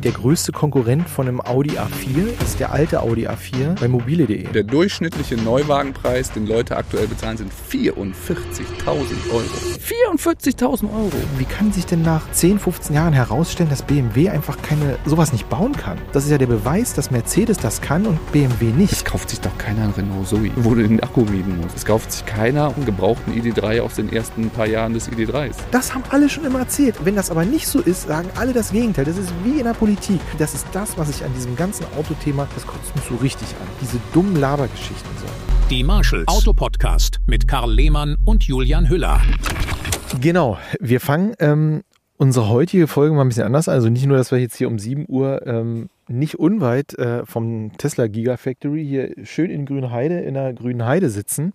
Der größte Konkurrent von einem Audi A4 ist der alte Audi A4 bei mobile.de. Der durchschnittliche Neuwagenpreis, den Leute aktuell bezahlen, sind 44.000 Euro. 44.000 Euro. Wie kann sich denn nach 10, 15 Jahren herausstellen, dass BMW einfach sowas nicht bauen kann? Das ist ja der Beweis, dass Mercedes das kann und BMW nicht. Es kauft sich doch keiner einen Renault Zoe, wo du den Akku mieten musst. Es kauft sich keiner einen gebrauchten ID.3 aus den ersten paar Jahren des ID.3s. Das haben alle schon immer erzählt. Wenn das aber nicht so ist, sagen alle das Gegenteil. Das ist wie in der Politik. Das ist das, was ich an diesem ganzen Autothema, das kotzt mich so richtig an. Diese dummen Labergeschichten so. Die Marshalls Autopodcast mit Karl Lehmann und Julian Hüller. Genau, wir fangen unsere heutige Folge mal ein bisschen anders an. Also nicht nur, dass wir jetzt hier um 7 Uhr nicht unweit vom Tesla Gigafactory hier schön in der grünen Heide sitzen,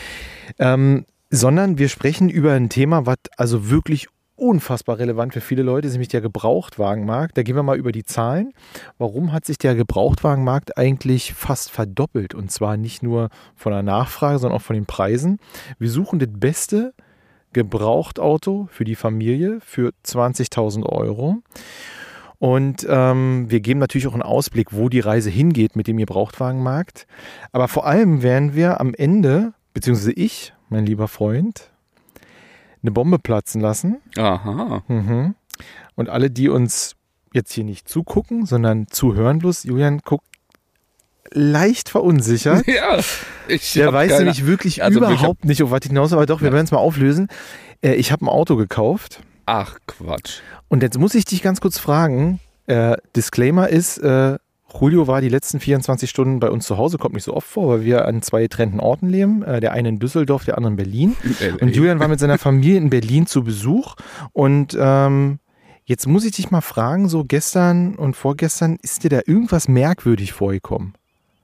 sondern wir sprechen über ein Thema, was also wirklich unfassbar relevant für viele Leute ist, nämlich der Gebrauchtwagenmarkt. Da gehen wir mal über die Zahlen. Warum hat sich der Gebrauchtwagenmarkt eigentlich fast verdoppelt? Und zwar nicht nur von der Nachfrage, sondern auch von den Preisen. Wir suchen das beste Gebrauchtauto für die Familie für 20.000 Euro. Und wir geben natürlich auch einen Ausblick, wo die Reise hingeht mit dem Gebrauchtwagenmarkt. Aber vor allem werden wir am Ende, beziehungsweise ich, mein lieber Freund, eine Bombe platzen lassen. Aha. Mhm. Und alle, die uns jetzt hier nicht zugucken, sondern zuhören bloß, Julian guckt leicht verunsichert. Ja, der weiß nämlich wirklich überhaupt nicht, auf was hinaus, aber doch, wir werden es mal auflösen. Ich habe ein Auto gekauft. Ach, Quatsch. Und jetzt muss ich dich ganz kurz fragen, Disclaimer ist, Julio war die letzten 24 Stunden bei uns zu Hause, kommt nicht so oft vor, weil wir an 2 getrennten Orten leben. Der eine in Düsseldorf, der andere in Berlin. Und Julian war mit seiner Familie in Berlin zu Besuch. Und jetzt muss ich dich mal fragen, so gestern und vorgestern, ist dir da irgendwas merkwürdig vorgekommen?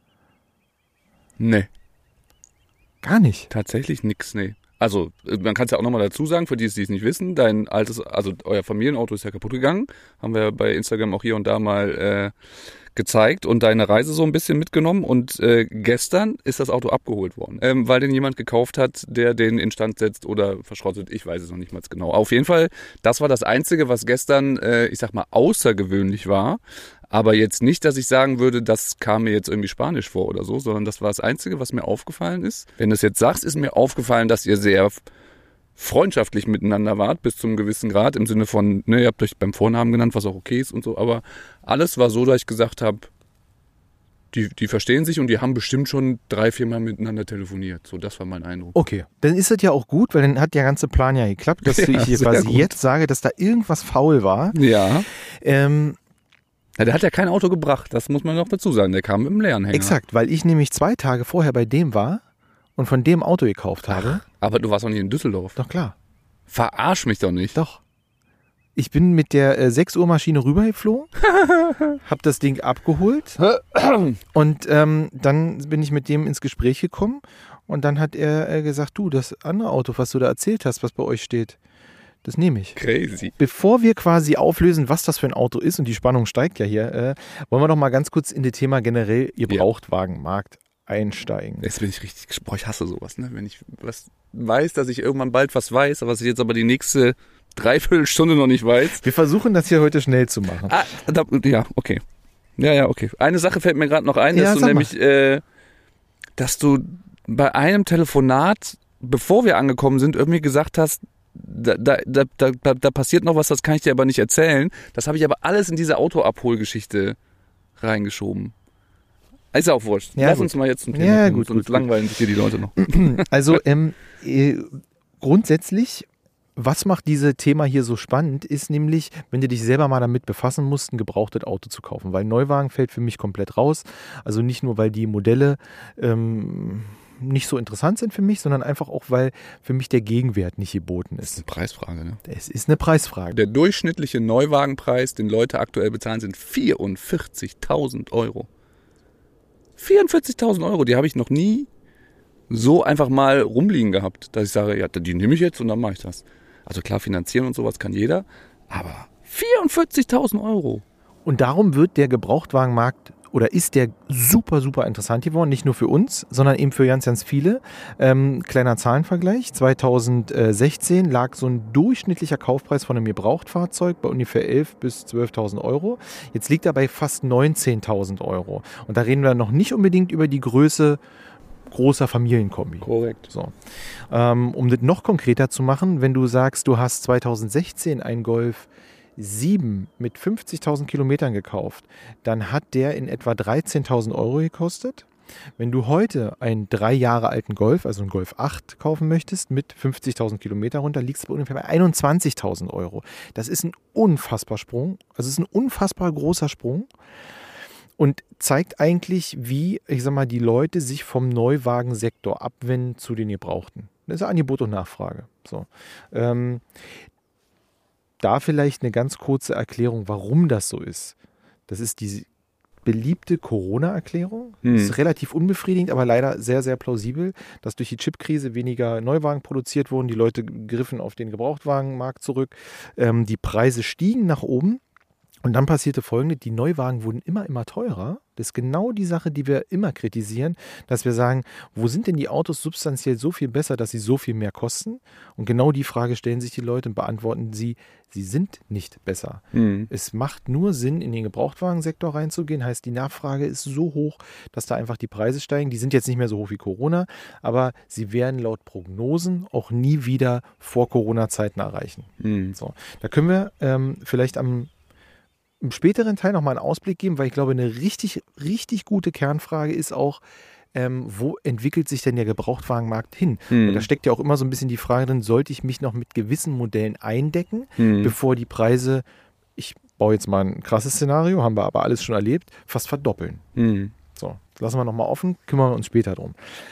Nee. Gar nicht? Tatsächlich nix, nee. Also, man kann es ja auch nochmal dazu sagen, für die es nicht wissen, euer Familienauto ist ja kaputt gegangen. Haben wir bei Instagram auch hier und da mal gezeigt und deine Reise so ein bisschen mitgenommen. Und gestern ist das Auto abgeholt worden, weil den jemand gekauft hat, der den instand setzt oder verschrottet. Ich weiß es noch nicht mal genau. Auf jeden Fall, das war das Einzige, was gestern, ich sag mal, außergewöhnlich war. Aber jetzt nicht, dass ich sagen würde, das kam mir jetzt irgendwie spanisch vor oder so, sondern das war das Einzige, was mir aufgefallen ist. Wenn du es jetzt sagst, ist mir aufgefallen, dass ihr sehr freundschaftlich miteinander wart, bis zu einem gewissen Grad, im Sinne von, ne, ihr habt euch beim Vornamen genannt, was auch okay ist und so, aber alles war so, dass ich gesagt habe, die verstehen sich und die haben bestimmt schon 3-4 Mal miteinander telefoniert. So, das war mein Eindruck. Okay, dann ist das ja auch gut, weil dann hat der ganze Plan ja geklappt, dass ich hier quasi jetzt sage, dass da irgendwas faul war. Ja. Ja, der hat ja kein Auto gebracht, das muss man noch dazu sagen. Der kam mit dem leeren Hänger. Exakt, weil ich nämlich 2 Tage vorher bei dem war und von dem Auto gekauft habe. Aber du warst doch nicht in Düsseldorf. Doch, klar. Verarsch mich doch nicht. Doch. Ich bin mit der 6 Uhr Maschine rübergeflogen, hab das Ding abgeholt und dann bin ich mit dem ins Gespräch gekommen und dann hat er gesagt, du, das andere Auto, was du da erzählt hast, was bei euch steht, das nehme ich. Crazy. Bevor wir quasi auflösen, was das für ein Auto ist, und die Spannung steigt ja hier, wollen wir doch mal ganz kurz in das Thema generell Gebrauchtwagenmarkt einsteigen. Jetzt bin ich richtig gespannt. Ich hasse sowas, ne? Wenn ich was weiß, dass ich irgendwann bald was weiß, was ich jetzt aber die nächste 3/4 Stunde noch nicht weiß. Wir versuchen das hier heute schnell zu machen. Ja, okay. Ja, okay. Eine Sache fällt mir gerade noch ein, dass du nämlich, dass du bei einem Telefonat, bevor wir angekommen sind, irgendwie gesagt hast, da passiert noch was, das kann ich dir aber nicht erzählen. Das habe ich aber alles in diese Autoabholgeschichte reingeschoben. Ist ja auch wurscht. Ja, Lass uns mal jetzt zum Thema kommen, sonst langweilen sich hier die Leute noch. Also grundsätzlich, was macht dieses Thema hier so spannend, ist nämlich, wenn du dich selber mal damit befassen musst, ein gebrauchtes Auto zu kaufen. Weil Neuwagen fällt für mich komplett raus. Also nicht nur, weil die Modelle nicht so interessant sind für mich, sondern einfach auch, weil für mich der Gegenwert nicht geboten ist. Das ist eine Preisfrage, ne? Es ist eine Preisfrage. Der durchschnittliche Neuwagenpreis, den Leute aktuell bezahlen, sind 44.000 Euro. 44.000 Euro, die habe ich noch nie so einfach mal rumliegen gehabt, dass ich sage, ja, die nehme ich jetzt und dann mache ich das. Also klar, finanzieren und sowas kann jeder, aber 44.000 Euro. Und darum wird der Gebrauchtwagenmarkt oder ist der super, super interessant geworden, nicht nur für uns, sondern eben für ganz, ganz viele. Kleiner Zahlenvergleich, 2016 lag so ein durchschnittlicher Kaufpreis von einem Gebrauchtfahrzeug bei ungefähr 11.000 bis 12.000 Euro. Jetzt liegt er bei fast 19.000 Euro. Und da reden wir noch nicht unbedingt über die Größe großer Familienkombi. Korrekt. So. Um das noch konkreter zu machen, wenn du sagst, du hast 2016 einen Golf 7 mit 50.000 Kilometern gekauft, dann hat der in etwa 13.000 Euro gekostet. Wenn du heute einen 3 Jahre alten Golf, also einen Golf 8 kaufen möchtest, mit 50.000 Kilometer runter, liegst du ungefähr bei 21.000 Euro. Das ist ein unfassbarer Sprung. Also es ist ein unfassbar großer Sprung und zeigt eigentlich, wie, ich sag mal, die Leute sich vom Neuwagensektor abwenden zu den Gebrauchten. Das ist Angebot und Nachfrage. So. Da vielleicht eine ganz kurze Erklärung, warum das so ist. Das ist die beliebte Corona-Erklärung. Das ist relativ unbefriedigend, aber leider sehr, sehr plausibel, dass durch die Chipkrise weniger Neuwagen produziert wurden. Die Leute griffen auf den Gebrauchtwagenmarkt zurück. Die Preise stiegen nach oben. Und dann passierte Folgendes, die Neuwagen wurden immer teurer. Das ist genau die Sache, die wir immer kritisieren, dass wir sagen, wo sind denn die Autos substanziell so viel besser, dass sie so viel mehr kosten? Und genau die Frage stellen sich die Leute und beantworten sie sind nicht besser. Es macht nur Sinn, in den Gebrauchtwagensektor reinzugehen, heißt die Nachfrage ist so hoch, dass da einfach die Preise steigen. Die sind jetzt nicht mehr so hoch wie Corona, aber sie werden laut Prognosen auch nie wieder vor Corona-Zeiten erreichen. So, da können wir vielleicht im späteren Teil nochmal einen Ausblick geben, weil ich glaube, eine richtig, richtig gute Kernfrage ist auch, wo entwickelt sich denn der Gebrauchtwagenmarkt hin? Und da steckt ja auch immer so ein bisschen die Frage drin, sollte ich mich noch mit gewissen Modellen eindecken, bevor die Preise, ich baue jetzt mal ein krasses Szenario, haben wir aber alles schon erlebt, fast verdoppeln. So, das lassen wir nochmal offen, kümmern wir uns später drum.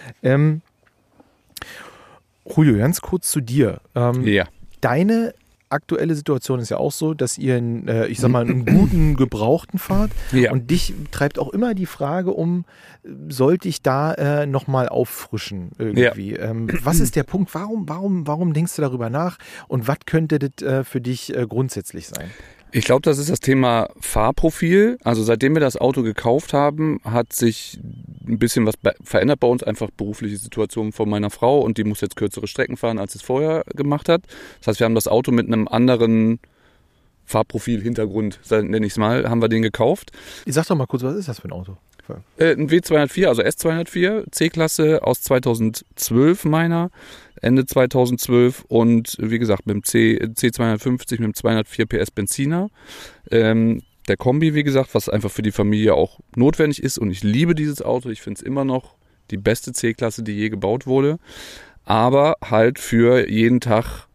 Julio, ganz kurz zu dir. Ja. Deine aktuelle Situation ist ja auch so, dass ihr einen guten Gebrauchten fahrt. Ja. Und dich treibt auch immer die Frage sollte ich da nochmal auffrischen irgendwie? Ja. Was ist der Punkt? Warum denkst du darüber nach? Und was könnte das für dich grundsätzlich sein? Ich glaube, das ist das Thema Fahrprofil. Also seitdem wir das Auto gekauft haben, hat sich ein bisschen was verändert bei uns. Einfach berufliche Situation von meiner Frau und die muss jetzt kürzere Strecken fahren, als es vorher gemacht hat. Das heißt, wir haben das Auto mit einem anderen Fahrprofil, Hintergrund, nenne ich es mal, haben wir den gekauft. Sag doch mal kurz, was ist das für ein Auto? Ein W204, also S204, C-Klasse aus 2012 meiner, Ende 2012 und wie gesagt mit dem C250 mit dem 204 PS Benziner. Der Kombi, wie gesagt, was einfach für die Familie auch notwendig ist und ich liebe dieses Auto. Ich finde es immer noch die beste C-Klasse, die je gebaut wurde, aber halt für jeden Tag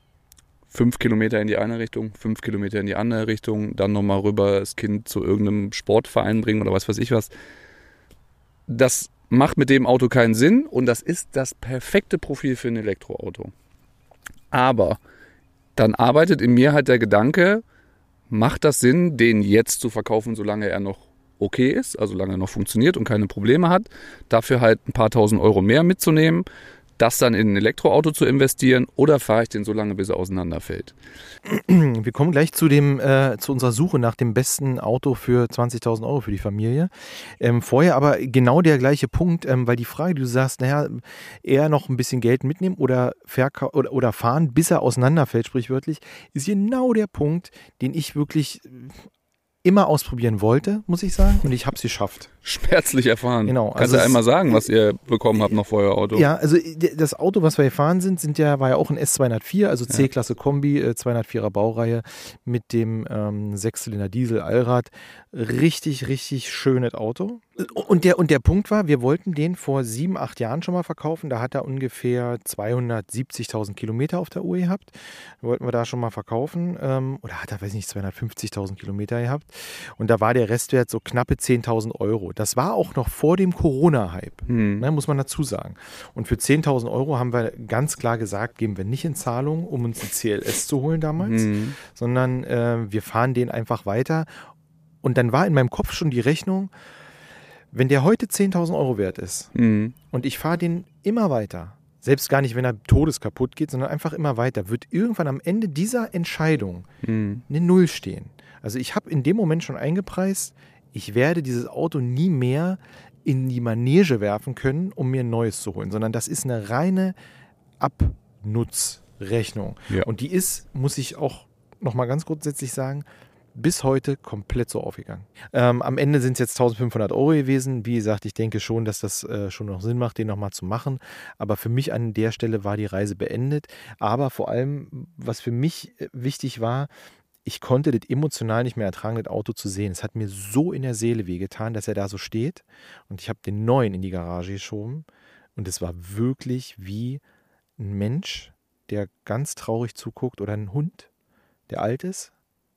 5 Kilometer in die eine Richtung, 5 Kilometer in die andere Richtung, dann nochmal rüber das Kind zu irgendeinem Sportverein bringen oder was weiß ich was. Das macht mit dem Auto keinen Sinn und das ist das perfekte Profil für ein Elektroauto. Aber dann arbeitet in mir halt der Gedanke, macht das Sinn, den jetzt zu verkaufen, solange er noch okay ist, also solange er noch funktioniert und keine Probleme hat, dafür halt ein paar tausend Euro mehr mitzunehmen, das dann in ein Elektroauto zu investieren oder fahre ich den so lange, bis er auseinanderfällt? Wir kommen gleich zu unserer Suche nach dem besten Auto für 20.000 Euro für die Familie. Vorher aber genau der gleiche Punkt, weil die Frage, die du sagst, eher noch ein bisschen Geld mitnehmen oder fahren, bis er auseinanderfällt, sprichwörtlich, ist genau der Punkt, den ich wirklich immer ausprobieren wollte, muss ich sagen, und ich habe es geschafft. Schmerzlich erfahren. Genau. Kannst du einmal sagen, was ihr bekommen habt noch für euer Auto? Ja, also das Auto, was wir gefahren sind, war ja auch ein S204, also C-Klasse Kombi, 204er Baureihe mit dem 6-Zylinder Diesel Allrad. Richtig, richtig schönes Auto. Und der Punkt war, wir wollten den vor 7, 8 Jahren schon mal verkaufen. Da hat er ungefähr 270.000 Kilometer auf der Uhr gehabt. Wollten wir da schon mal verkaufen. Oder hat er, weiß nicht, 250.000 Kilometer gehabt. Und da war der Restwert so knappe 10.000 Euro. Das war auch noch vor dem Corona-Hype, muss man dazu sagen. Und für 10.000 Euro haben wir ganz klar gesagt, geben wir nicht in Zahlung, um uns die CLS zu holen damals, sondern wir fahren den einfach weiter. Und dann war in meinem Kopf schon die Rechnung, wenn der heute 10.000 Euro wert ist und ich fahre den immer weiter, selbst gar nicht, wenn er todeskaputt geht, sondern einfach immer weiter, wird irgendwann am Ende dieser Entscheidung eine Null stehen. Also ich habe in dem Moment schon eingepreist, ich werde dieses Auto nie mehr in die Manege werfen können, um mir ein neues zu holen, sondern das ist eine reine Abnutzrechnung. Ja. Und die ist, muss ich auch nochmal ganz grundsätzlich sagen, bis heute komplett so aufgegangen. Am Ende sind es jetzt 1.500 € gewesen. Wie gesagt, ich denke schon, dass das schon noch Sinn macht, den nochmal zu machen. Aber für mich an der Stelle war die Reise beendet. Aber vor allem, was für mich wichtig war, ich konnte das emotional nicht mehr ertragen, das Auto zu sehen. Es hat mir so in der Seele wehgetan, dass er da so steht. Und ich habe den neuen in die Garage geschoben. Und es war wirklich wie ein Mensch, der ganz traurig zuguckt, oder ein Hund, der alt ist.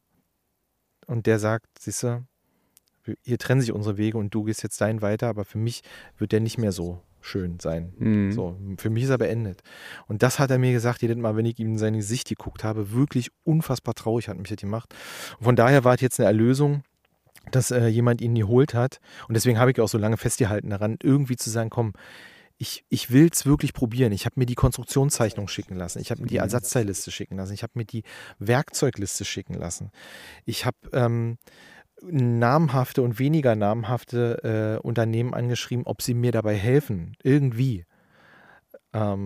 Und der sagt, siehst du, hier trennen sich unsere Wege und du gehst jetzt deinen weiter, aber für mich wird der nicht mehr so schön sein. So, für mich ist er beendet. Und das hat er mir gesagt, jedes Mal, wenn ich ihm in sein Gesicht geguckt habe, wirklich unfassbar traurig hat mich das gemacht. Und von daher war es jetzt eine Erlösung, dass jemand ihn geholt hat. Und deswegen habe ich auch so lange festgehalten daran, irgendwie zu sagen, komm, ich will es wirklich probieren. Ich habe mir die Konstruktionszeichnung schicken lassen. Ich habe mir die Ersatzteilliste schicken lassen. Ich habe mir die Werkzeugliste schicken lassen. Ich habe namhafte und weniger namhafte Unternehmen angeschrieben, ob sie mir dabei helfen. Irgendwie. Da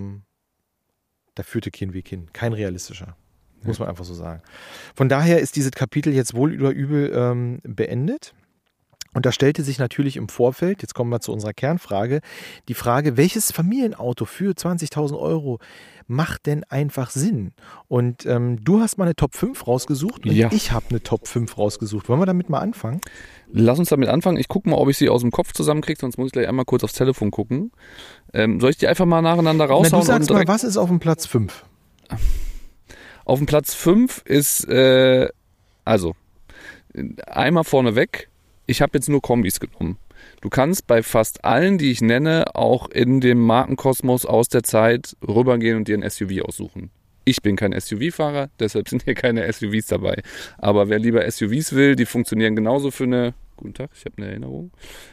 führte kein Weg hin. Kein realistischer. Muss man einfach so sagen. Von daher ist dieses Kapitel jetzt wohl oder übel beendet. Und da stellte sich natürlich im Vorfeld, jetzt kommen wir zu unserer Kernfrage, die Frage, welches Familienauto für 20.000 € macht denn einfach Sinn? Und du hast mal eine Top 5 rausgesucht und ich habe eine Top 5 rausgesucht. Wollen wir damit mal anfangen? Lass uns damit anfangen. Ich gucke mal, ob ich sie aus dem Kopf zusammenkriege, sonst muss ich gleich einmal kurz aufs Telefon gucken. Soll ich die einfach mal nacheinander raushauen? Du sagst mal, was ist auf dem Platz 5? Auf dem Platz 5 ist, also, einmal vorneweg, ich habe jetzt nur Kombis genommen. Du kannst bei fast allen, die ich nenne, auch in dem Markenkosmos aus der Zeit rübergehen und dir ein SUV aussuchen. Ich bin kein SUV-Fahrer, deshalb sind hier keine SUVs dabei. Aber wer lieber SUVs will, die funktionieren genauso für eine... Guten Tag, ich habe eine Erinnerung.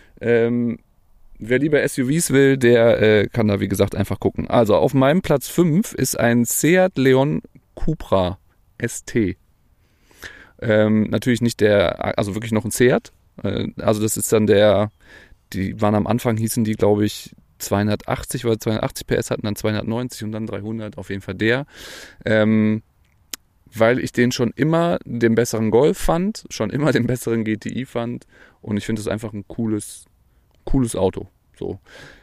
Wer lieber SUVs will, der kann da wie gesagt einfach gucken. Also auf meinem Platz 5 ist ein Seat Leon Cupra ST. Natürlich nicht also wirklich noch ein Seat. Also das ist dann die waren am Anfang, hießen die, glaube ich, 280, weil 280 PS hatten, dann 290 und dann 300, auf jeden Fall der. Weil ich den schon immer den besseren Golf fand, schon immer den besseren GTI fand und ich finde es einfach ein cooles Auto. So.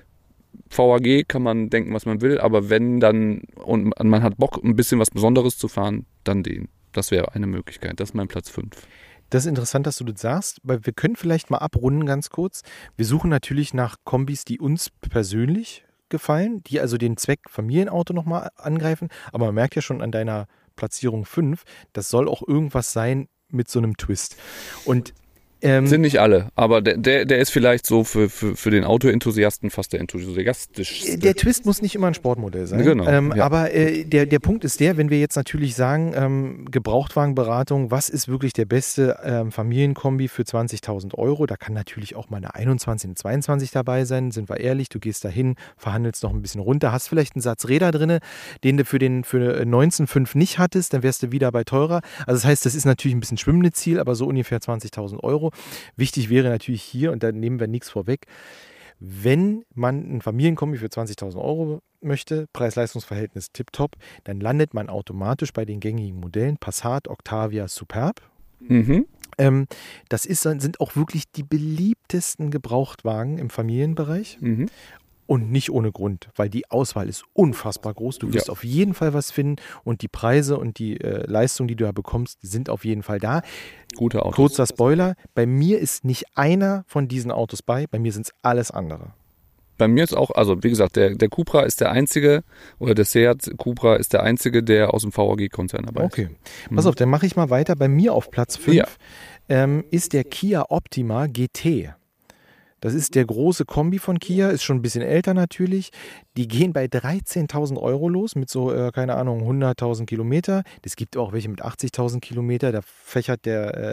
VAG kann man denken, was man will, aber wenn dann und man hat Bock, ein bisschen was Besonderes zu fahren, dann den. Das wäre eine Möglichkeit. Das ist mein Platz 5. Das ist interessant, dass du das sagst, weil wir können vielleicht mal abrunden ganz kurz. Wir suchen natürlich nach Kombis, die uns persönlich gefallen, die also den Zweck Familienauto nochmal angreifen. Aber man merkt ja schon an deiner Platzierung 5, das soll auch irgendwas sein mit so einem Twist. Und sind nicht alle, aber der ist vielleicht so für den Autoenthusiasten fast der enthusiastischste. Der Twist muss nicht immer ein Sportmodell sein. Genau, ja. Aber der Punkt ist wenn wir jetzt natürlich sagen, Gebrauchtwagenberatung, was ist wirklich der beste Familienkombi für 20.000 €? Da kann natürlich auch mal eine 21, eine 22 dabei sein, sind wir ehrlich. Du gehst dahin, verhandelst noch ein bisschen runter, hast vielleicht einen Satz Räder drin, den du für 19,5 nicht hattest, dann wärst du wieder bei teurer. Also das heißt, das ist natürlich ein bisschen schwimmende Ziel, aber so ungefähr 20.000 €. Wichtig wäre natürlich hier, und da nehmen wir nichts vorweg, wenn man ein Familienkombi für 20.000 € möchte, Preis-Leistungs-Verhältnis tipptopp, dann landet man automatisch bei den gängigen Modellen Passat, Octavia, Superb. Das sind auch wirklich die beliebtesten Gebrauchtwagen im Familienbereich. Und nicht ohne Grund, weil die Auswahl ist unfassbar groß. Du wirst auf jeden Fall was finden und die Preise und die Leistung, die du da bekommst, die sind auf jeden Fall da. Gute Autos. Kurzer Spoiler, bei mir ist nicht einer von diesen Autos bei mir sind es alles andere. Bei mir ist auch, also wie gesagt, der Cupra ist der einzige, oder der Seat Cupra ist der einzige, der aus dem VAG-Konzern dabei ist. Okay, pass auf, dann mache ich mal weiter. Bei mir auf Platz 5 ist der Kia Optima GT. Das ist der große Kombi von Kia, ist schon ein bisschen älter natürlich. Die gehen bei 13.000 € los mit so, keine Ahnung, 100.000 Kilometer. Es gibt auch welche mit 80.000 Kilometer, da fächert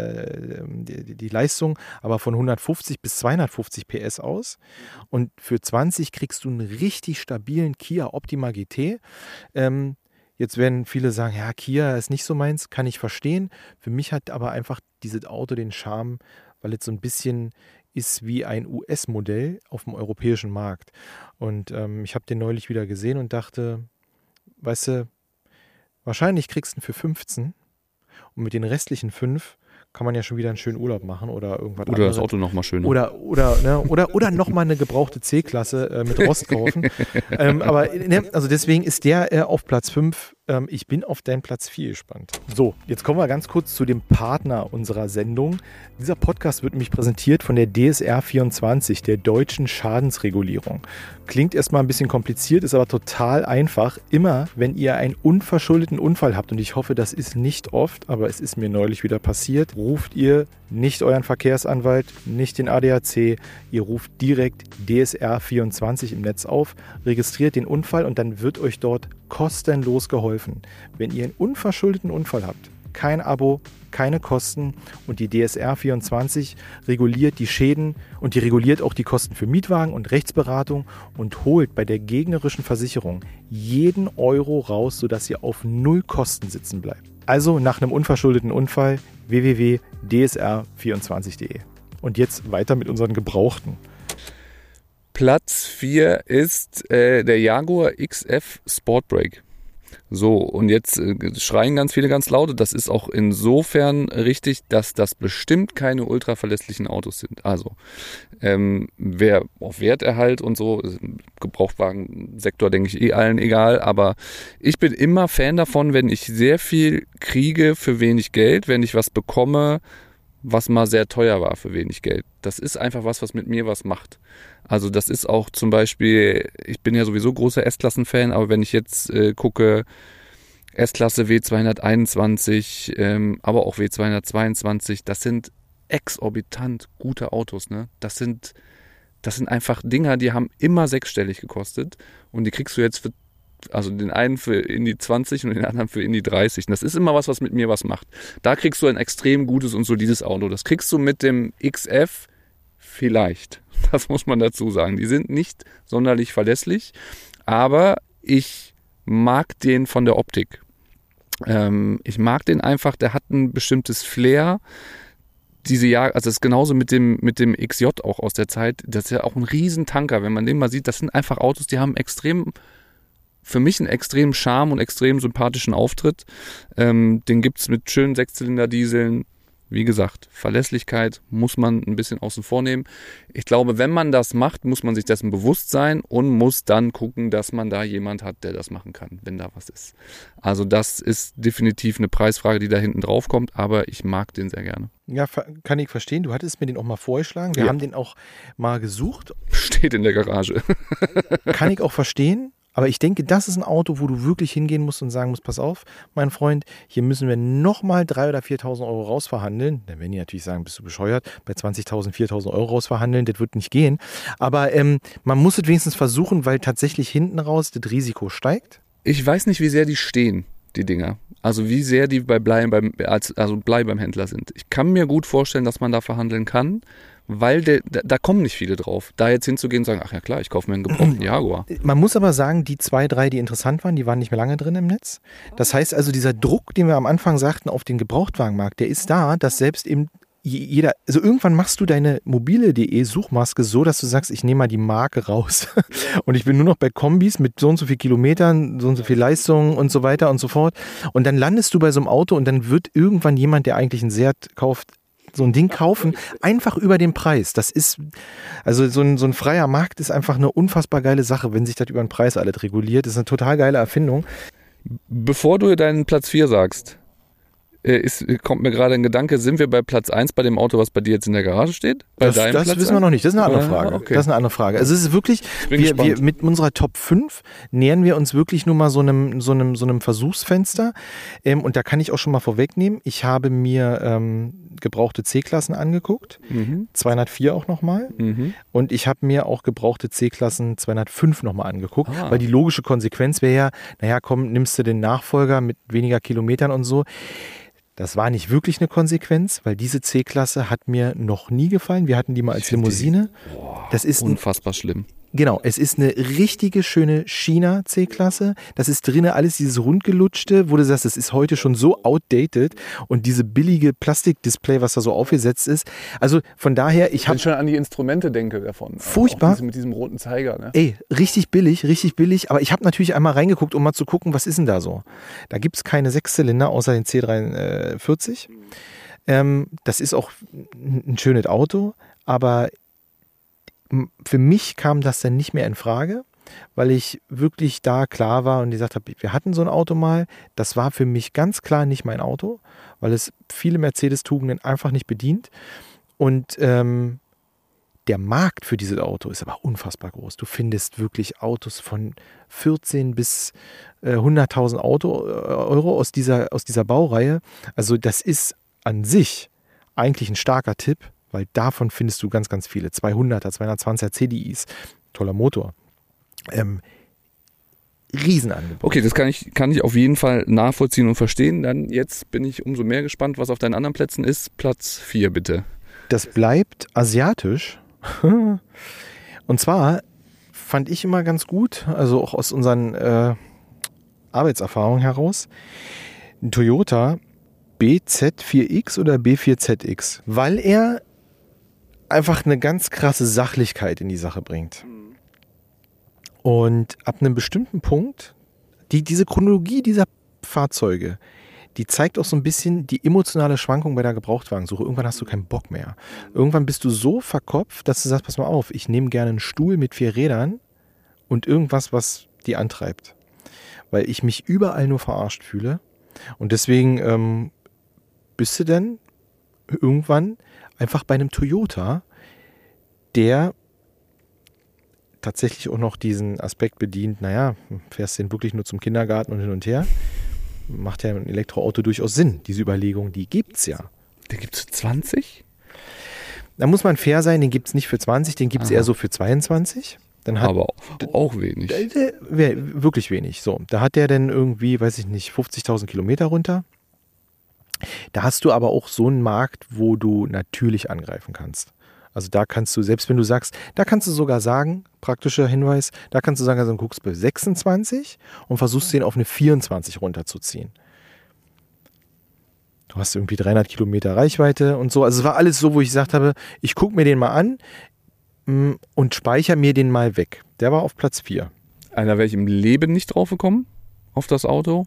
die Leistung aber von 150 bis 250 PS aus. Und für 20 kriegst du einen richtig stabilen Kia Optima GT. Jetzt werden viele sagen, ja, Kia ist nicht so meins, kann ich verstehen. Für mich hat aber einfach dieses Auto den Charme, weil es so ein bisschen ist wie ein US-Modell auf dem europäischen Markt. Und ich habe den neulich wieder gesehen und dachte, weißt du, wahrscheinlich kriegst du ihn für 15 und mit den restlichen 5 kann man ja schon wieder einen schönen Urlaub machen oder irgendwas Oder anderes. das Auto nochmal schöner. Oder nochmal eine gebrauchte C-Klasse mit Rost kaufen. Also deswegen ist der auf Platz 5. Ich bin auf deinen Platz 4 gespannt. So, jetzt kommen wir ganz kurz zu dem Partner unserer Sendung. Dieser Podcast wird nämlich präsentiert von der DSR 24, der deutschen Schadensregulierung. Klingt erstmal ein bisschen kompliziert, ist aber total einfach. Immer, wenn ihr einen unverschuldeten Unfall habt, und ich hoffe, das ist nicht oft, aber es ist mir neulich wieder passiert, ruft ihr nicht euren Verkehrsanwalt, nicht den ADAC, ihr ruft direkt DSR 24 im Netz auf, registriert den Unfall und dann wird euch dort kostenlos geholfen. Wenn ihr einen unverschuldeten Unfall habt, kein Abo, keine Kosten und die DSR 24 reguliert die Schäden und die reguliert auch die Kosten für Mietwagen und Rechtsberatung und holt bei der gegnerischen Versicherung jeden Euro raus, sodass ihr auf 0 Kosten sitzen bleibt. Also nach einem unverschuldeten Unfall www.dsr24.de. Und jetzt weiter mit unseren Gebrauchten. Platz 4 ist der Jaguar XF Sportbrake. So, und jetzt schreien ganz viele ganz laut. Das ist auch insofern richtig, dass das bestimmt keine ultraverlässlichen Autos sind. Also, wer auf Werterhalt und so, Gebrauchtwagensektor denke ich allen egal, aber ich bin immer Fan davon, wenn ich sehr viel kriege für wenig Geld, wenn ich was bekomme, was mal sehr teuer war für wenig Geld. Das ist einfach was mit mir was macht. Also das ist auch zum Beispiel, ich bin ja sowieso großer S-Klassen-Fan, aber wenn ich jetzt gucke, S-Klasse W221, aber auch W222, das sind exorbitant gute Autos, ne? Das sind einfach Dinger, die haben immer 6-stellig gekostet und die kriegst du jetzt für, also den einen für Indy 20 und den anderen für Indy 30. Und das ist immer was mit mir was macht. Da kriegst du ein extrem gutes und solides Auto. Das kriegst du mit dem XF vielleicht. Das muss man dazu sagen. Die sind nicht sonderlich verlässlich, aber ich mag den von der Optik. Ich mag den einfach, der hat ein bestimmtes Flair. Also das ist genauso mit dem XJ auch aus der Zeit. Das ist ja auch ein Riesentanker, wenn man den mal sieht. Das sind einfach Autos, die haben für mich einen extremen Charme und extrem sympathischen Auftritt. Den gibt es mit schönen 6-Zylinder-Dieseln. Wie gesagt, Verlässlichkeit muss man ein bisschen außen vor nehmen. Ich glaube, wenn man das macht, muss man sich dessen bewusst sein und muss dann gucken, dass man da jemand hat, der das machen kann, wenn da was ist. Also das ist definitiv eine Preisfrage, die da hinten drauf kommt, aber ich mag den sehr gerne. Ja, kann ich verstehen. Du hattest mir den auch mal vorgeschlagen. Wir haben den auch mal gesucht. Steht in der Garage. Kann ich auch verstehen. Aber ich denke, das ist ein Auto, wo du wirklich hingehen musst und sagen musst, pass auf, mein Freund, hier müssen wir nochmal 3.000 oder 4.000 Euro rausverhandeln. Dann werden die natürlich sagen, bist du bescheuert, bei 20.000, 4.000 Euro rausverhandeln, das wird nicht gehen. Aber man muss es wenigstens versuchen, weil tatsächlich hinten raus das Risiko steigt. Ich weiß nicht, wie sehr die stehen, die Dinger. Also wie sehr die Blei beim Händler sind. Ich kann mir gut vorstellen, dass man da verhandeln kann, weil da kommen nicht viele drauf. Da jetzt hinzugehen und sagen, ach ja klar, ich kaufe mir einen gebrauchten Jaguar. Man muss aber sagen, die 2, 3, die interessant waren, die waren nicht mehr lange drin im Netz. Das heißt also, dieser Druck, den wir am Anfang sagten auf den Gebrauchtwagenmarkt, der ist da, dass selbst eben jeder, also irgendwann machst du deine mobile.de Suchmaske so, dass du sagst, ich nehme mal die Marke raus und ich bin nur noch bei Kombis mit so und so viel Kilometern, so und so viel Leistung und so weiter und so fort und dann landest du bei so einem Auto und dann wird irgendwann jemand, der eigentlich einen Seat kauft, so ein Ding kaufen, einfach über den Preis. Das ist, also so ein freier Markt ist einfach eine unfassbar geile Sache, wenn sich das über den Preis alles reguliert. Das ist eine total geile Erfindung. Bevor du deinen Platz 4 sagst, kommt mir gerade ein Gedanke, sind wir bei Platz 1 bei dem Auto, was bei dir jetzt in der Garage steht? Das wissen wir noch nicht, das ist eine andere Frage. Okay. Das ist eine andere Frage. Also es ist wirklich, wir mit unserer Top 5 nähern wir uns wirklich nur mal so einem Versuchsfenster. Und da kann ich auch schon mal vorwegnehmen, ich habe mir gebrauchte C-Klassen angeguckt, 204 auch nochmal. Und ich habe mir auch gebrauchte C-Klassen 205 nochmal angeguckt, weil die logische Konsequenz wäre ja, naja komm, nimmst du den Nachfolger mit weniger Kilometern und so. Das war nicht wirklich eine Konsequenz, weil diese C-Klasse hat mir noch nie gefallen. Wir hatten die mal als Limousine. Das ist unfassbar schlimm. Genau, es ist eine richtige schöne China C-Klasse. Das ist drinnen alles dieses rundgelutschte, wo du sagst, das ist heute schon so outdated und diese billige Plastikdisplay, was da so aufgesetzt ist. Also von daher, ich Wenn habe ich schon an die Instrumente denke davon. Furchtbar. Auch mit diesem roten Zeiger. Ne? richtig billig. Aber ich habe natürlich einmal reingeguckt, um mal zu gucken, was ist denn da so. Da gibt es keine Sechszylinder außer den C43. Das ist auch ein schönes Auto, aber für mich kam das dann nicht mehr in Frage, weil ich wirklich da klar war und gesagt habe, wir hatten so ein Auto mal, das war für mich ganz klar nicht mein Auto, weil es viele Mercedes-Tugenden einfach nicht bedient und der Markt für dieses Auto ist aber unfassbar groß. Du findest wirklich Autos von 14 bis 100.000 Euro aus dieser Baureihe. Also das ist an sich eigentlich ein starker Tipp, weil davon findest du ganz, ganz viele. 200er, 220er CDIs, toller Motor. Riesenangebot. Okay, das kann ich auf jeden Fall nachvollziehen und verstehen. Dann jetzt bin ich umso mehr gespannt, was auf deinen anderen Plätzen ist. Platz 4 bitte. Das bleibt asiatisch. Und zwar fand ich immer ganz gut, also auch aus unseren Arbeitserfahrungen heraus, ein Toyota BZ4X oder B4ZX, weil er einfach eine ganz krasse Sachlichkeit in die Sache bringt. Und ab einem bestimmten Punkt, diese Chronologie dieser Fahrzeuge, die zeigt auch so ein bisschen die emotionale Schwankung bei der Gebrauchtwagensuche. Irgendwann hast du keinen Bock mehr. Irgendwann bist du so verkopft, dass du sagst, pass mal auf, ich nehme gerne einen Stuhl mit 4 Rädern und irgendwas, was die antreibt. Weil ich mich überall nur verarscht fühle. Und deswegen bist du dann irgendwann einfach bei einem Toyota, der tatsächlich auch noch diesen Aspekt bedient, naja, fährst den wirklich nur zum Kindergarten und hin und her. Macht ja ein Elektroauto durchaus Sinn. Diese Überlegung, die gibt's ja. Den gibt's für 20? Da muss man fair sein, den gibt's nicht für 20, den gibt's eher so für 22. Dann hat, aber auch wenig. Wirklich wenig. So, da hat der dann irgendwie, weiß ich nicht, 50.000 Kilometer runter. Da hast du aber auch so einen Markt, wo du natürlich angreifen kannst. Also da kannst du, selbst wenn du sagst, da kannst du sogar sagen, praktischer Hinweis, da kannst du sagen, also du guckst bei 26 und versuchst den auf eine 24 runterzuziehen. Du hast irgendwie 300 Kilometer Reichweite und so. Also es war alles so, wo ich gesagt habe, ich gucke mir den mal an und speichere mir den mal weg. Der war auf Platz 4. Da wäre ich im Leben nicht drauf gekommen, auf das Auto.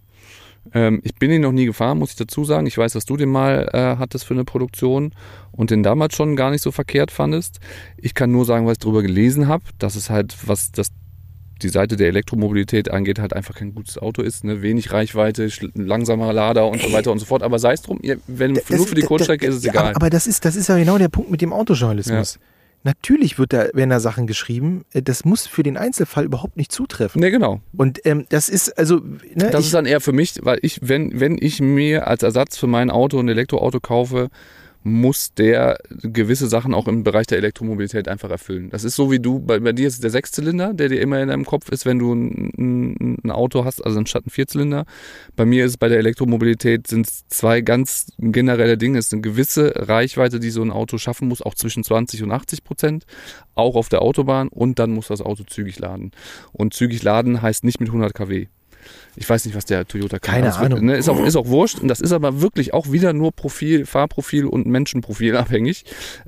Ich bin ihn noch nie gefahren, muss ich dazu sagen. Ich weiß, dass du den mal hattest für eine Produktion und den damals schon gar nicht so verkehrt fandest. Ich kann nur sagen, was ich darüber gelesen habe, dass es halt, was die Seite der Elektromobilität angeht, halt einfach kein gutes Auto ist. Ne? Wenig Reichweite, langsamer Lader und so weiter und so fort. Aber sei es drum, nur für die Kurzstrecke ist es egal. Aber das ist ja genau der Punkt mit dem Autojournalismus. Ja. Natürlich werden da Sachen geschrieben, das muss für den Einzelfall überhaupt nicht zutreffen. Ne, genau. Und das ist also... Ne, das ist dann eher für mich, weil wenn ich mir als Ersatz für mein Auto ein Elektroauto kaufe, muss der gewisse Sachen auch im Bereich der Elektromobilität einfach erfüllen. Das ist so wie du, bei dir ist es der Sechszylinder, der dir immer in deinem Kopf ist, wenn du ein Auto hast, also anstatt ein Vierzylinder. Bei mir ist es bei der Elektromobilität sind es 2 ganz generelle Dinge. Es ist eine gewisse Reichweite, die so ein Auto schaffen muss, auch zwischen 20% und 80%, auch auf der Autobahn, und dann muss das Auto zügig laden. Und zügig laden heißt nicht mit 100 kW. Ich weiß nicht, was der Toyota kann. Keine Ahnung. Ist auch wurscht. Und das ist aber wirklich auch wieder nur Fahrprofil und Menschenprofil abhängig,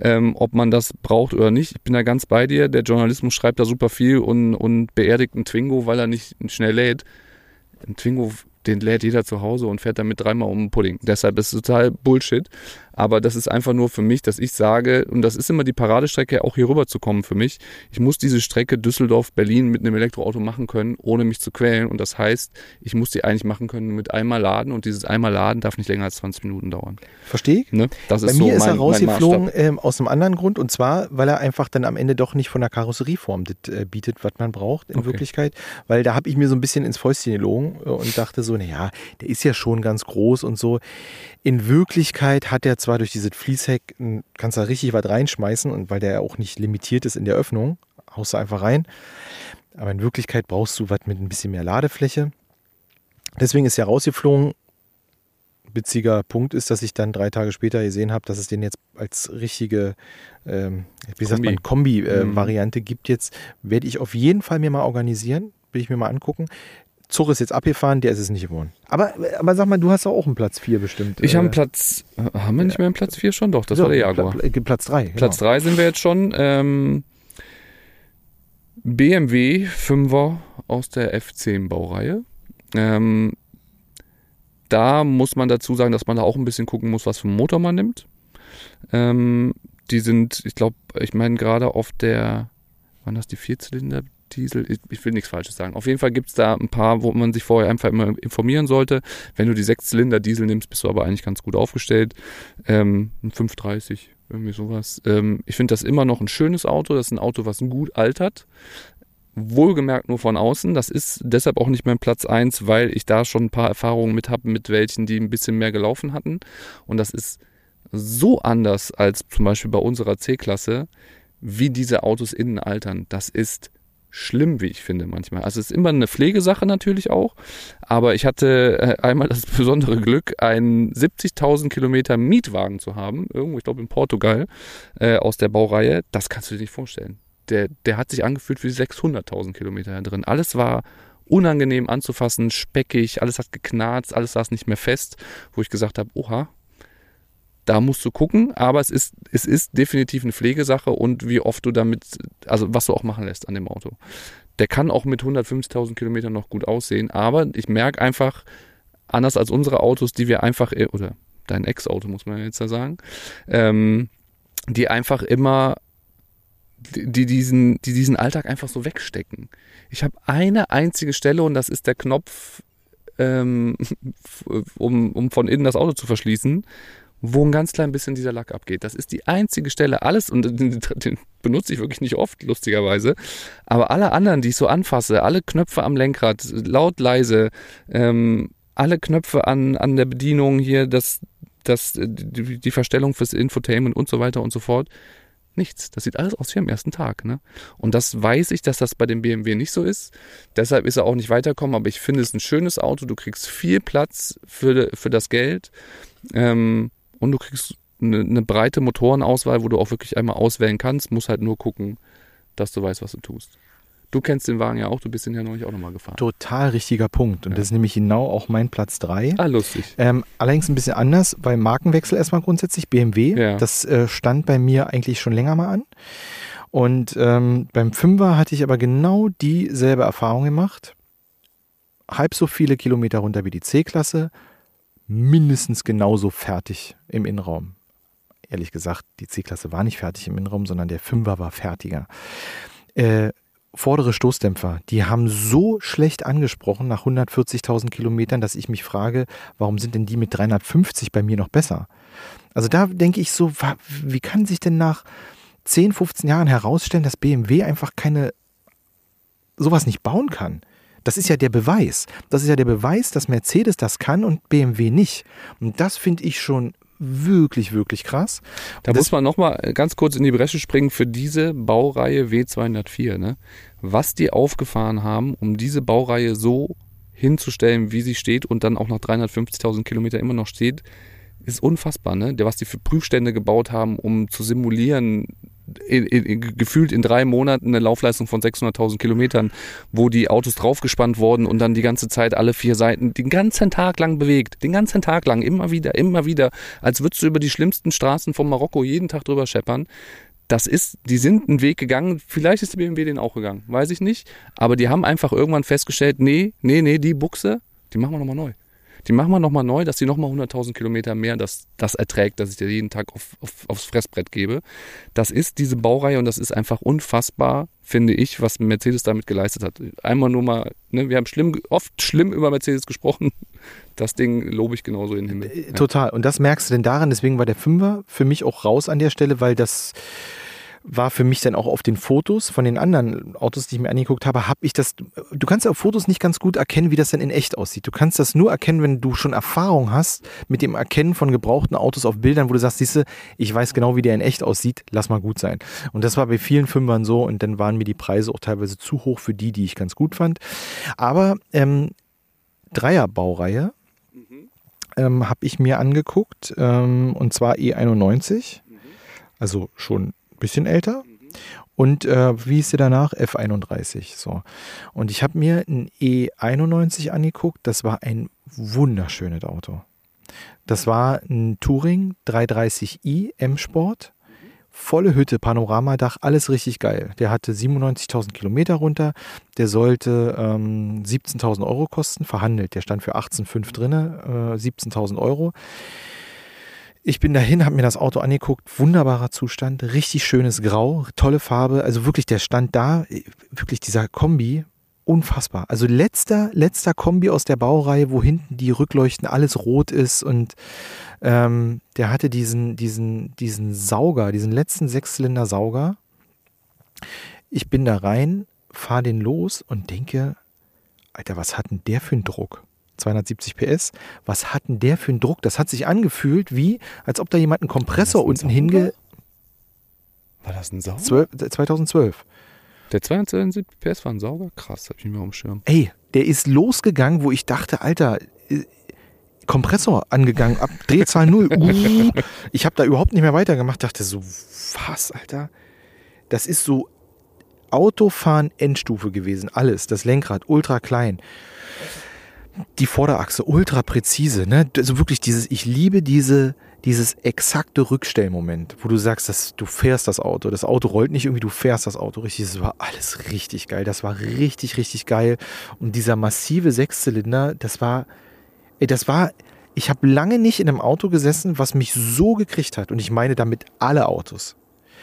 ob man das braucht oder nicht. Ich bin da ganz bei dir. Der Journalismus schreibt da super viel und beerdigt einen Twingo, weil er nicht schnell lädt. Ein Twingo, den lädt jeder zu Hause und fährt damit 3-mal um den Pudding. Deshalb ist es total Bullshit. Aber das ist einfach nur für mich, dass ich sage, und das ist immer die Paradestrecke, auch hier rüber zu kommen für mich. Ich muss diese Strecke Düsseldorf-Berlin mit einem Elektroauto machen können, ohne mich zu quälen. Und das heißt, ich muss die eigentlich machen können mit einmal laden. Und dieses einmal laden darf nicht länger als 20 Minuten dauern. Verstehe ich. Ne? Das ist Bei mir so ist er rausgeflogen aus einem anderen Grund. Und zwar, weil er einfach dann am Ende doch nicht von der Karosserieform bietet, was man braucht in Wirklichkeit. Weil da habe ich mir so ein bisschen ins Fäustchen gelogen und dachte so, naja, der ist ja schon ganz groß und so. In Wirklichkeit hat er zwar durch dieses Fließheck, kannst da richtig was reinschmeißen, und weil der ja auch nicht limitiert ist in der Öffnung, haust du einfach rein. Aber in Wirklichkeit brauchst du was mit ein bisschen mehr Ladefläche. Deswegen ist er rausgeflogen. witziger Punkt ist, dass ich dann 3 Tage später gesehen habe, dass es den jetzt als richtige, Kombi-Variante gibt jetzt. Werde ich auf jeden Fall mir mal organisieren, will ich mir mal angucken. Zug ist jetzt abgefahren, der ist es nicht geworden. Aber sag mal, du hast auch einen Platz 4 bestimmt. Ich habe einen Platz, haben wir nicht mehr einen Platz 4 schon? Doch, das war der Jaguar. Platz 3. Genau. Platz 3 sind wir jetzt schon. BMW 5er aus der F10 Baureihe. Da muss man dazu sagen, dass man da auch ein bisschen gucken muss, was für einen Motor man nimmt. Die sind, ich meine gerade auf der, waren das die 4-Zylinder Diesel? Ich will nichts Falsches sagen. Auf jeden Fall gibt es da ein paar, wo man sich vorher einfach immer informieren sollte. Wenn du die 6-Zylinder Diesel nimmst, bist du aber eigentlich ganz gut aufgestellt. Ein 530, irgendwie sowas. Ich finde das immer noch ein schönes Auto. Das ist ein Auto, was gut altert. Wohlgemerkt nur von außen. Das ist deshalb auch nicht mein Platz 1, weil ich da schon ein paar Erfahrungen mit habe, mit welchen, die ein bisschen mehr gelaufen hatten. Und das ist so anders als zum Beispiel bei unserer C-Klasse, wie diese Autos innen altern. Das ist schlimm, wie ich finde manchmal. Also es ist immer eine Pflegesache natürlich auch, aber ich hatte einmal das besondere Glück, einen 70.000 Kilometer Mietwagen zu haben, irgendwo, ich glaube in Portugal, aus der Baureihe. Das kannst du dir nicht vorstellen. Der hat sich angefühlt wie 600.000 Kilometer da drin. Alles war unangenehm anzufassen, speckig, alles hat geknarzt, alles saß nicht mehr fest, wo ich gesagt habe, oha, da musst du gucken, aber es ist definitiv eine Pflegesache und wie oft du damit, also was du auch machen lässt an dem Auto. Der kann auch mit 150.000 Kilometern noch gut aussehen, aber ich merke einfach, anders als unsere Autos, die wir einfach, oder dein Ex-Auto muss man jetzt ja sagen, die einfach immer die diesen Alltag einfach so wegstecken. Ich habe eine einzige Stelle und das ist der Knopf, um von innen das Auto zu verschließen, wo ein ganz klein bisschen dieser Lack abgeht. Das ist die einzige Stelle. Alles, und den benutze ich wirklich nicht oft, lustigerweise, aber alle anderen, die ich so anfasse, alle Knöpfe am Lenkrad, laut, leise, alle Knöpfe an der Bedienung hier, die Verstellung fürs Infotainment und so weiter und so fort, nichts. Das sieht alles aus wie am ersten Tag. Ne? Und das weiß ich, dass das bei dem BMW nicht so ist. Deshalb ist er auch nicht weitergekommen, aber ich finde es ein schönes Auto. Du kriegst viel Platz für das Geld und du kriegst eine breite Motorenauswahl, wo du auch wirklich einmal auswählen kannst. Musst halt nur gucken, dass du weißt, was du tust. Du kennst den Wagen ja auch, du bist den ja neulich auch nochmal gefahren. Total richtiger Punkt. Und das ist nämlich genau auch mein Platz 3. Ah, lustig. Allerdings ein bisschen anders, weil Markenwechsel erstmal grundsätzlich, BMW. Ja. Das stand bei mir eigentlich schon länger mal an. Und beim 5er hatte ich aber genau dieselbe Erfahrung gemacht. Halb so viele Kilometer runter wie die C-Klasse, mindestens genauso fertig im Innenraum. Ehrlich gesagt, die C-Klasse war nicht fertig im Innenraum, sondern der 5er war fertiger. Vordere Stoßdämpfer, die haben so schlecht angesprochen nach 140.000 Kilometern, dass ich mich frage, warum sind denn die mit 350 bei mir noch besser? Also da denke ich so, wie kann sich denn nach 10, 15 Jahren herausstellen, dass BMW einfach sowas nicht bauen kann? Das ist ja der Beweis. Das ist ja der Beweis, dass Mercedes das kann und BMW nicht. Und das finde ich schon wirklich, wirklich krass. Da muss man nochmal ganz kurz in die Bresche springen für diese Baureihe W204. Ne? Was die aufgefahren haben, um diese Baureihe so hinzustellen, wie sie steht und dann auch nach 350.000 Kilometern immer noch steht, ist unfassbar. Ne? Was die für Prüfstände gebaut haben, um zu simulieren, gefühlt in 3 Monaten eine Laufleistung von 600.000 Kilometern, wo die Autos draufgespannt wurden und dann die ganze Zeit alle 4 Seiten den ganzen Tag lang bewegt. Den ganzen Tag lang, immer wieder, als würdest du über die schlimmsten Straßen von Marokko jeden Tag drüber scheppern. Die sind einen Weg gegangen, vielleicht ist der BMW den auch gegangen, weiß ich nicht, aber die haben einfach irgendwann festgestellt, nee, die Buchse, die machen wir nochmal neu. Die machen wir nochmal neu, dass die nochmal 100.000 Kilometer mehr das erträgt, dass ich dir jeden Tag aufs Fressbrett gebe. Das ist diese Baureihe und das ist einfach unfassbar, finde ich, was Mercedes damit geleistet hat. Einmal nur mal, ne, wir haben oft schlimm über Mercedes gesprochen. Das Ding lobe ich genauso in den Himmel. Total. Und das merkst du denn daran, deswegen war der 5er für mich auch raus an der Stelle, weil das war für mich dann auch auf den Fotos von den anderen Autos, die ich mir angeguckt habe, du kannst auf Fotos nicht ganz gut erkennen, wie das dann in echt aussieht. Du kannst das nur erkennen, wenn du schon Erfahrung hast mit dem Erkennen von gebrauchten Autos auf Bildern, wo du sagst, siehste, ich weiß genau, wie der in echt aussieht, lass mal gut sein. Und das war bei vielen 5ern so und dann waren mir die Preise auch teilweise zu hoch für die ich ganz gut fand. Aber 3er Baureihe, habe ich mir angeguckt, und zwar E91, also schon ein bisschen älter. Und wie hieß der danach? F31. So. Und ich habe mir ein E91 angeguckt. Das war ein wunderschönes Auto. Das war ein Touring 330i M-Sport. Volle Hütte, Panoramadach, alles richtig geil. Der hatte 97.000 Kilometer runter. Der sollte 17.000 Euro kosten, verhandelt. Der stand für 18,5 drinne, 17.000 Euro. Ich bin dahin, habe mir das Auto angeguckt, wunderbarer Zustand, richtig schönes Grau, tolle Farbe, also wirklich der stand da, wirklich dieser Kombi, unfassbar. Also letzter Kombi aus der Baureihe, wo hinten die Rückleuchten alles rot ist und der hatte diesen Sauger, diesen letzten Sechszylinder-Sauger. Ich bin da rein, fahre den los und denke, Alter, was hat denn der für einen Druck? 270 PS, was hat denn der für einen Druck? Das hat sich angefühlt wie, als ob da jemand einen Kompressor unten War das ein Sauger? 2012. Der 270 PS war ein Sauger? Krass, hab ich nicht mehr auf dem Schirm. Ey, der ist losgegangen, wo ich dachte, Alter, Kompressor angegangen, ab Drehzahl 0. Ich habe da überhaupt nicht mehr weitergemacht, dachte so, was, Alter? Das ist so Autofahren Endstufe gewesen, alles. Das Lenkrad ultra klein. Die Vorderachse ultra präzise, ne? Also wirklich ich liebe dieses exakte Rückstellmoment, wo du sagst, du fährst das Auto rollt nicht irgendwie, du fährst das Auto richtig, das war alles richtig geil, das war richtig, richtig geil und dieser massive Sechszylinder, ich habe lange nicht in einem Auto gesessen, was mich so gekriegt hat und ich meine damit alle Autos.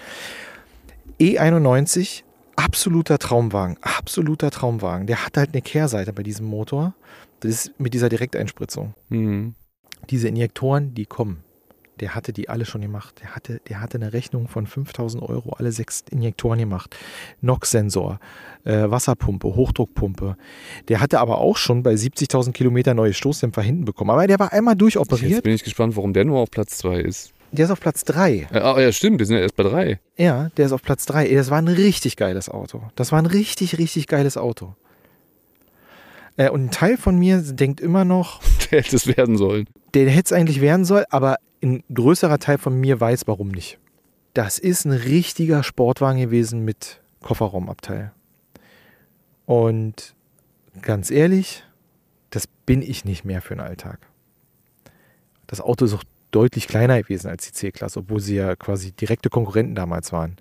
E91, absoluter Traumwagen, der hat halt eine Kehrseite bei diesem Motor. Das ist mit dieser Direkteinspritzung. Mhm. Diese Injektoren, die kommen. Der hatte die alle schon gemacht. Der hatte eine Rechnung von 5.000 Euro, alle 6 Injektoren gemacht. NOx-Sensor, Wasserpumpe, Hochdruckpumpe. Der hatte aber auch schon bei 70.000 Kilometer neue Stoßdämpfer hinten bekommen. Aber der war einmal durchoperiert. Jetzt bin ich gespannt, warum der nur auf Platz 2 ist. Der ist auf Platz 3. Ja, stimmt, wir sind ja erst bei 3. Ja, der ist auf Platz 3. Das war ein richtig geiles Auto. Das war ein richtig, richtig geiles Auto. Und ein Teil von mir denkt immer noch, Der hätte es werden sollen. der hätte es eigentlich werden sollen, aber ein größerer Teil von mir weiß, warum nicht. Das ist ein richtiger Sportwagen gewesen mit Kofferraumabteil. Und ganz ehrlich, das bin ich nicht mehr für den Alltag. Das Auto ist auch deutlich kleiner gewesen als die C-Klasse, obwohl sie ja quasi direkte Konkurrenten damals waren.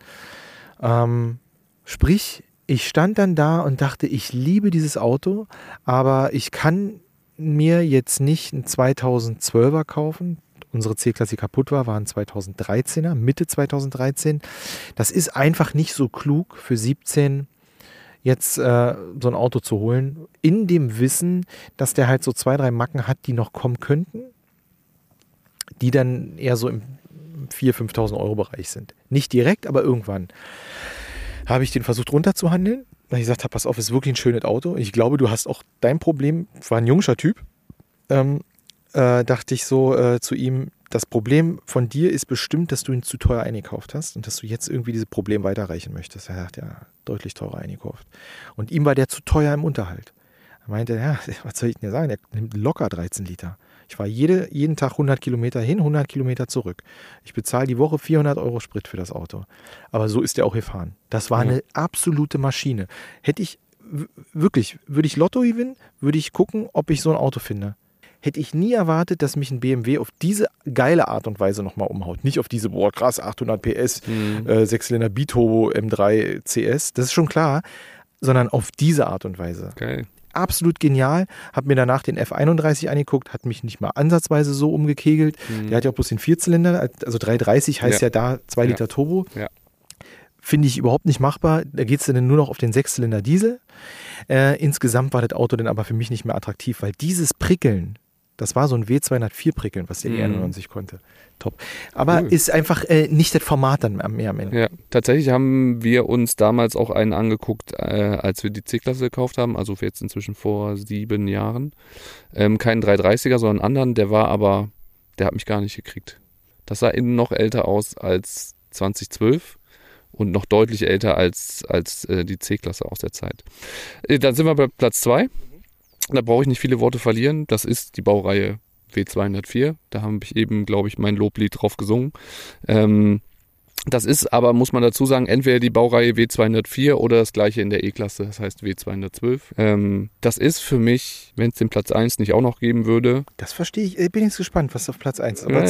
Sprich, ich stand dann da und dachte, ich liebe dieses Auto, aber ich kann mir jetzt nicht einen 2012er kaufen. Unsere C-Klasse, die kaputt war ein 2013er, Mitte 2013. Das ist einfach nicht so klug für 17 jetzt so ein Auto zu holen, in dem Wissen, dass der halt so 2, 3 Macken hat, die noch kommen könnten, die dann eher so im 4.000, 5.000 Euro Bereich sind. Nicht direkt, aber irgendwann habe ich den versucht runterzuhandeln, weil ich gesagt habe, pass auf, ist wirklich ein schönes Auto. Ich glaube, du hast auch dein Problem, war ein jungscher Typ, dachte ich so zu ihm, das Problem von dir ist bestimmt, dass du ihn zu teuer eingekauft hast und dass du jetzt irgendwie dieses Problem weiterreichen möchtest. Er hat ja deutlich teurer eingekauft. Und ihm war der zu teuer im Unterhalt. Er meinte, ja, was soll ich denn sagen, der nimmt locker 13 Liter. Ich fahre jeden Tag 100 Kilometer hin, 100 Kilometer zurück. Ich bezahle die Woche 400 Euro Sprit für das Auto. Aber so ist er auch gefahren. Das war eine absolute Maschine. Hätte ich wirklich, würde ich Lotto gewinnen, würde ich gucken, ob ich so ein Auto finde. Hätte ich nie erwartet, dass mich ein BMW auf diese geile Art und Weise nochmal umhaut. Nicht auf diese, boah krass, 800 PS, 6-Zylinder Biturbo M3 CS, das ist schon klar, sondern auf diese Art und Weise. Geil. Absolut genial. Hab mir danach den F31 angeguckt, hat mich nicht mal ansatzweise so umgekegelt. Der hat ja auch bloß den 4-Zylinder, also 330 heißt ja da 2 Liter Turbo. Ja. Finde ich überhaupt nicht machbar. Da geht es dann nur noch auf den 6-Zylinder Diesel. Insgesamt war das Auto dann aber für mich nicht mehr attraktiv, weil dieses Prickeln, das war so ein W204 Prickeln, was der E91 konnte. Top. Aber ist einfach nicht das Format dann mehr am Ende. Ja, tatsächlich haben wir uns damals auch einen angeguckt, als wir die C-Klasse gekauft haben, also jetzt inzwischen vor 7 Jahren. Keinen 330er, sondern einen anderen, der hat mich gar nicht gekriegt. Das sah innen noch älter aus als 2012 und noch deutlich älter als die C-Klasse aus der Zeit. Dann sind wir bei Platz 2. Da brauche ich nicht viele Worte verlieren. Das ist die Baureihe W204. Da habe ich eben, glaube ich, mein Loblied drauf gesungen. Das ist aber, muss man dazu sagen, entweder die Baureihe W204 oder das gleiche in der E-Klasse, das heißt W212. Das ist für mich, wenn es den Platz 1 nicht auch noch geben würde. Das verstehe ich, bin jetzt gespannt, was auf Platz 1 ist.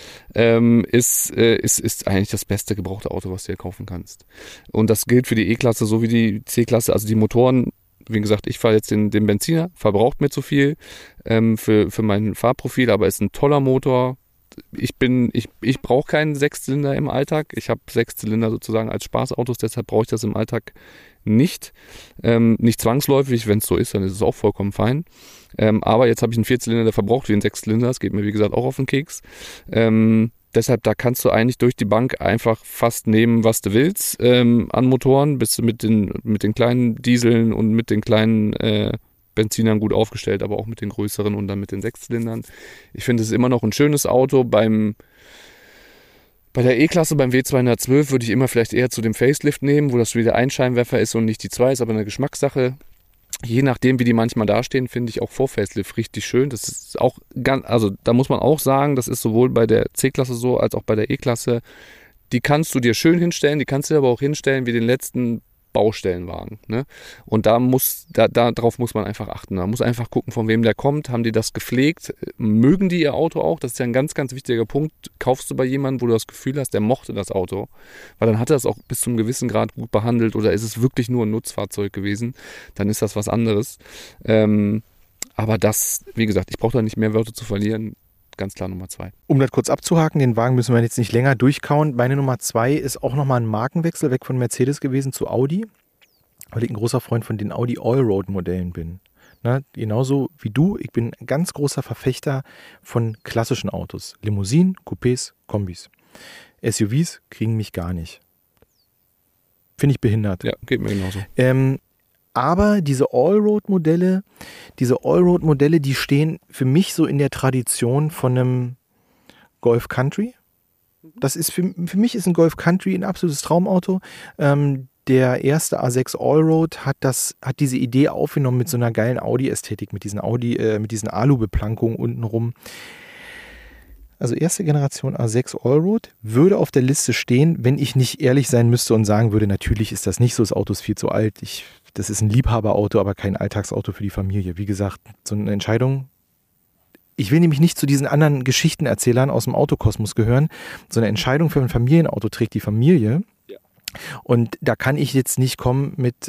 Ist eigentlich das beste gebrauchte Auto, was du dir kaufen kannst. Und das gilt für die E-Klasse so wie die C-Klasse, also die Motoren. Wie gesagt, ich fahre jetzt den Benziner, verbraucht mir zu viel für mein Fahrprofil, aber ist ein toller Motor. Ich brauche keinen Sechszylinder im Alltag. Ich habe Sechszylinder sozusagen als Spaßautos, deshalb brauche ich das im Alltag nicht. Nicht zwangsläufig, wenn es so ist, dann ist es auch vollkommen fein. Aber jetzt habe ich einen Vierzylinder, der verbraucht wie ein Sechszylinder. Das geht mir, wie gesagt, auch auf den Keks. Deshalb, da kannst du eigentlich durch die Bank einfach fast nehmen, was du willst an Motoren. Bist du mit den kleinen Dieseln und mit den kleinen Benzinern gut aufgestellt, aber auch mit den größeren und dann mit den Sechszylindern. Ich finde, es ist immer noch ein schönes Auto. Bei der E-Klasse, beim W212, würde ich immer vielleicht eher zu dem Facelift nehmen, wo das wieder ein Scheinwerfer ist und nicht die zwei, ist aber eine Geschmackssache. Je nachdem, wie die manchmal dastehen, finde ich auch vor Facelift richtig schön. Das ist auch also da muss man auch sagen, das ist sowohl bei der C-Klasse so, als auch bei der E-Klasse. Die kannst du dir schön hinstellen, die kannst du dir aber auch hinstellen wie den letzten Baustellenwagen. Ne? Und darauf muss man einfach achten. Man muss einfach gucken, von wem der kommt. Haben die das gepflegt? Mögen die ihr Auto auch? Das ist ja ein ganz, ganz wichtiger Punkt. Kaufst du bei jemandem, wo du das Gefühl hast, der mochte das Auto? Weil dann hat er das auch bis zu einem gewissen Grad gut behandelt oder ist es wirklich nur ein Nutzfahrzeug gewesen? Dann ist das was anderes. Aber das, wie gesagt, ich brauche da nicht mehr Wörter zu verlieren. Ganz klar Nummer 2. Um das kurz abzuhaken, den Wagen müssen wir jetzt nicht länger durchkauen. Meine Nummer 2 ist auch nochmal ein Markenwechsel weg von Mercedes gewesen zu Audi, weil ich ein großer Freund von den Audi Allroad-Modellen bin. Na, genauso wie du, ich bin ein ganz großer Verfechter von klassischen Autos. Limousinen, Coupés, Kombis. SUVs kriegen mich gar nicht. Finde ich behindert. Ja, geht mir genauso. Aber diese Allroad-Modelle, die stehen für mich so in der Tradition von einem Golf Country. Das ist für mich ist ein Golf Country ein absolutes Traumauto. Der erste A6 Allroad hat diese Idee aufgenommen mit so einer geilen Audi-Ästhetik, mit diesen Alu-Beplankungen untenrum. Also erste Generation A6 Allroad würde auf der Liste stehen, wenn ich nicht ehrlich sein müsste und sagen würde, natürlich ist das nicht so, das Auto ist viel zu alt. Das ist ein Liebhaberauto, aber kein Alltagsauto für die Familie. Wie gesagt, so eine Entscheidung. Ich will nämlich nicht zu diesen anderen Geschichtenerzählern aus dem Autokosmos gehören. So eine Entscheidung für ein Familienauto trägt die Familie. Ja. Und da kann ich jetzt nicht kommen mit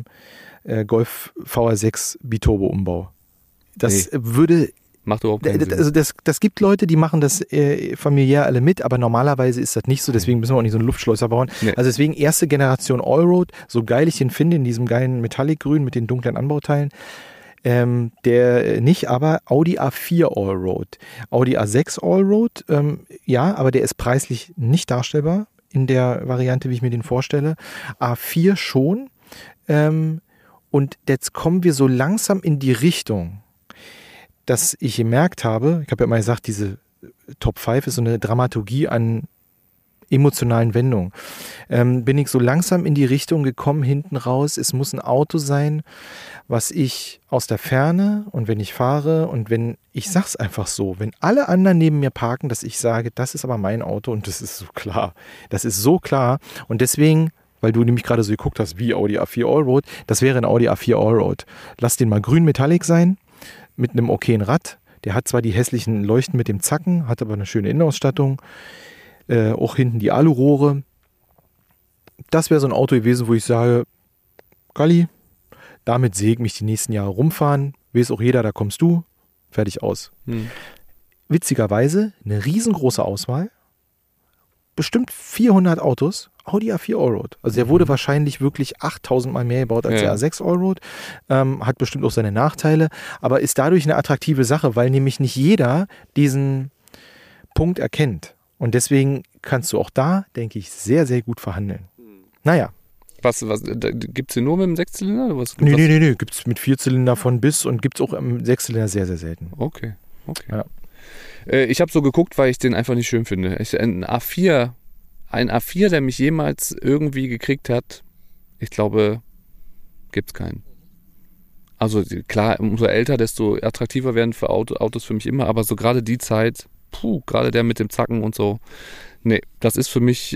Golf VR6 Biturbo-Umbau. Das würde... Macht überhaupt keinen Sinn. Also das gibt Leute, die machen das familiär alle mit, aber normalerweise ist das nicht so, deswegen müssen wir auch nicht so einen Luftschleuser bauen. Nee. Also deswegen erste Generation Allroad, so geil ich den finde, in diesem geilen Metallic-Grün mit den dunklen Anbauteilen, der nicht, aber Audi A4 Allroad. Audi A6 Allroad, ja, aber der ist preislich nicht darstellbar in der Variante, wie ich mir den vorstelle. A4 schon. Und jetzt kommen wir so langsam in die Richtung, dass ich gemerkt habe, ich habe ja immer gesagt, diese Top 5 ist so eine Dramaturgie an emotionalen Wendungen. Bin ich so langsam in die Richtung gekommen, hinten raus, es muss ein Auto sein, was ich aus der Ferne und wenn ich fahre und wenn, ich sag's einfach so, wenn alle anderen neben mir parken, dass ich sage, das ist aber mein Auto und das ist so klar. Das ist so klar und deswegen, weil du nämlich gerade so geguckt hast, wie Audi A4 Allroad, das wäre ein Audi A4 Allroad. Lass den mal grün Metallic sein, mit einem okayen Rad. Der hat zwar die hässlichen Leuchten mit dem Zacken, hat aber eine schöne Innenausstattung. Auch hinten die Alurohre. Das wäre so ein Auto gewesen, wo ich sage, Galli, damit sehe ich mich die nächsten Jahre rumfahren. Weiß auch jeder, da kommst du. Fertig aus. Witzigerweise eine riesengroße Auswahl. Bestimmt 400 Autos. Audi A4 Allroad. Also der wurde wahrscheinlich wirklich 8000 Mal mehr gebaut als der A6 Allroad. Hat bestimmt auch seine Nachteile, aber ist dadurch eine attraktive Sache, weil nämlich nicht jeder diesen Punkt erkennt. Und deswegen kannst du auch da, denke ich, sehr, sehr gut verhandeln. Naja. Was gibt es den nur mit dem Sechszylinder? Nee. Gibt es mit Vierzylinder von bis und gibt es auch im Sechszylinder sehr, sehr selten. Okay. Ja. Ich habe so geguckt, weil ich den einfach nicht schön finde. Ein A4, der mich jemals irgendwie gekriegt hat, ich glaube, gibt's keinen. Also klar, umso älter, desto attraktiver werden für Autos für mich immer, aber so gerade die Zeit, gerade der mit dem Zacken und so, nee, das ist für mich,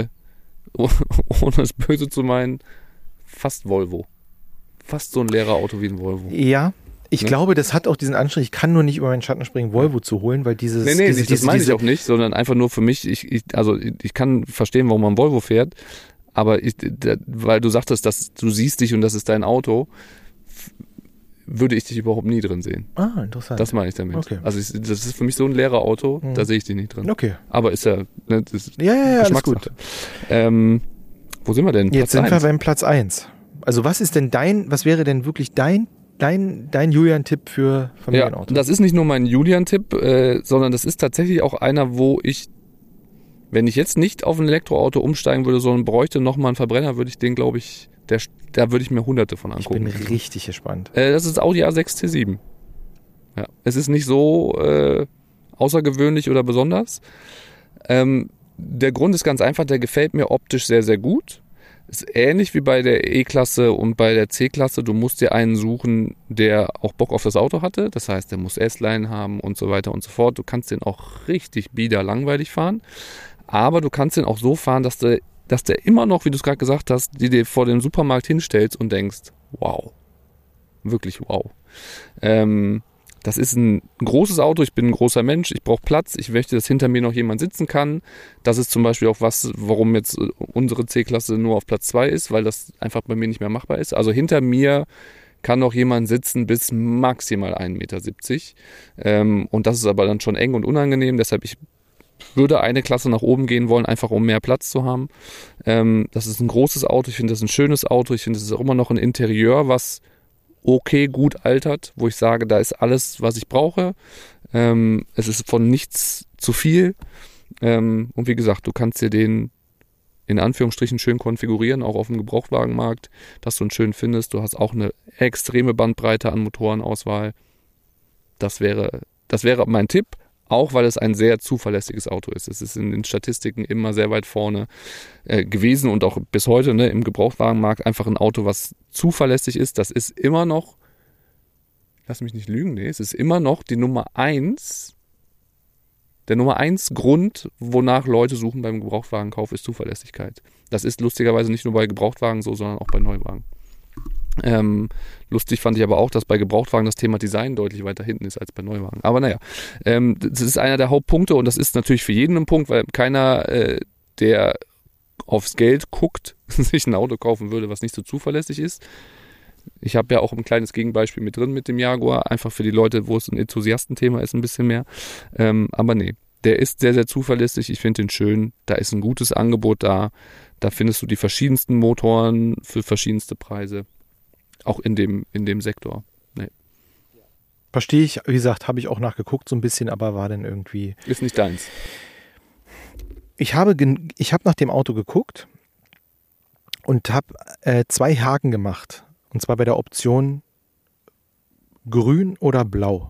ohne es böse zu meinen, fast Volvo. Fast so ein leerer Auto wie ein Volvo. Ja, ich glaube, das hat auch diesen Anstrich, ich kann nur nicht über meinen Schatten springen, Volvo zu holen, weil dieses... das meine ich auch nicht, sondern einfach nur für mich, ich kann verstehen, warum man Volvo fährt, aber weil du sagtest, dass du siehst dich und das ist dein Auto, würde ich dich überhaupt nie drin sehen. Ah, interessant. Das meine ich damit. Okay. Also das ist für mich so ein leerer Auto, da sehe ich dich nicht drin. Okay. Aber ist ja... Ne, das ist alles gut. Wo sind wir denn? Jetzt sind wir beim Platz 1. Also was wäre denn wirklich dein Julian-Tipp für Familienauto? Ja, das ist nicht nur mein Julian-Tipp, sondern das ist tatsächlich auch einer, wo ich, wenn ich jetzt nicht auf ein Elektroauto umsteigen würde, sondern bräuchte nochmal einen Verbrenner, würde ich den, glaube ich, da würde ich mir hunderte von angucken. Ich bin richtig gespannt. Das ist Audi A6 T7. Ja, es ist nicht so außergewöhnlich oder besonders. Der Grund ist ganz einfach, der gefällt mir optisch sehr, sehr gut. Ist ähnlich wie bei der E-Klasse und bei der C-Klasse. Du musst dir einen suchen, der auch Bock auf das Auto hatte. Das heißt, der muss S-Line haben und so weiter und so fort. Du kannst den auch richtig bieder langweilig fahren. Aber du kannst den auch so fahren, dass der immer noch, wie du es gerade gesagt hast, die dir vor dem Supermarkt hinstellst und denkst, wow. Wirklich wow. Das ist ein großes Auto, ich bin ein großer Mensch, ich brauche Platz, ich möchte, dass hinter mir noch jemand sitzen kann. Das ist zum Beispiel auch was, warum jetzt unsere C-Klasse nur auf Platz 2 ist, weil das einfach bei mir nicht mehr machbar ist. Also hinter mir kann noch jemand sitzen bis maximal 1,70 Meter. Und das ist aber dann schon eng und unangenehm, deshalb ich würde eine Klasse nach oben gehen wollen, einfach um mehr Platz zu haben. Das ist ein großes Auto, ich finde das ein schönes Auto, ich finde das ist auch immer noch ein Interieur, was okay, gut altert, wo ich sage, da ist alles, was ich brauche. Es ist von nichts zu viel. Und wie gesagt, du kannst dir den in Anführungsstrichen schön konfigurieren, auch auf dem Gebrauchtwagenmarkt, dass du ihn schön findest. Du hast auch eine extreme Bandbreite an Motorenauswahl. Das wäre mein Tipp, auch weil es ein sehr zuverlässiges Auto ist. Es ist in den Statistiken immer sehr weit vorne gewesen und auch bis heute im Gebrauchtwagenmarkt einfach ein Auto, was zuverlässig ist. Das ist immer noch, lass mich nicht lügen, es ist immer noch die Nummer 1, der Nummer 1 Grund, wonach Leute suchen beim Gebrauchtwagenkauf, ist Zuverlässigkeit. Das ist lustigerweise nicht nur bei Gebrauchtwagen so, sondern auch bei Neuwagen. Lustig fand ich aber auch, dass bei Gebrauchtwagen das Thema Design deutlich weiter hinten ist als bei Neuwagen. Aber naja, das ist einer der Hauptpunkte und das ist natürlich für jeden ein Punkt, weil keiner, der aufs Geld guckt, sich ein Auto kaufen würde, was nicht so zuverlässig ist. Ich habe ja auch ein kleines Gegenbeispiel mit drin mit dem Jaguar, einfach für die Leute, wo es ein Enthusiastenthema ist, ein bisschen mehr. Aber nee, der ist sehr, sehr zuverlässig. Ich finde den schön. Da ist ein gutes Angebot da. Da findest du die verschiedensten Motoren für verschiedenste Preise. Auch in dem Sektor. Nee. Verstehe ich, wie gesagt, habe ich auch nachgeguckt so ein bisschen, aber war dann irgendwie... Ist nicht deins. Ich habe nach dem Auto geguckt und habe 2 Haken gemacht. Und zwar bei der Option grün oder blau.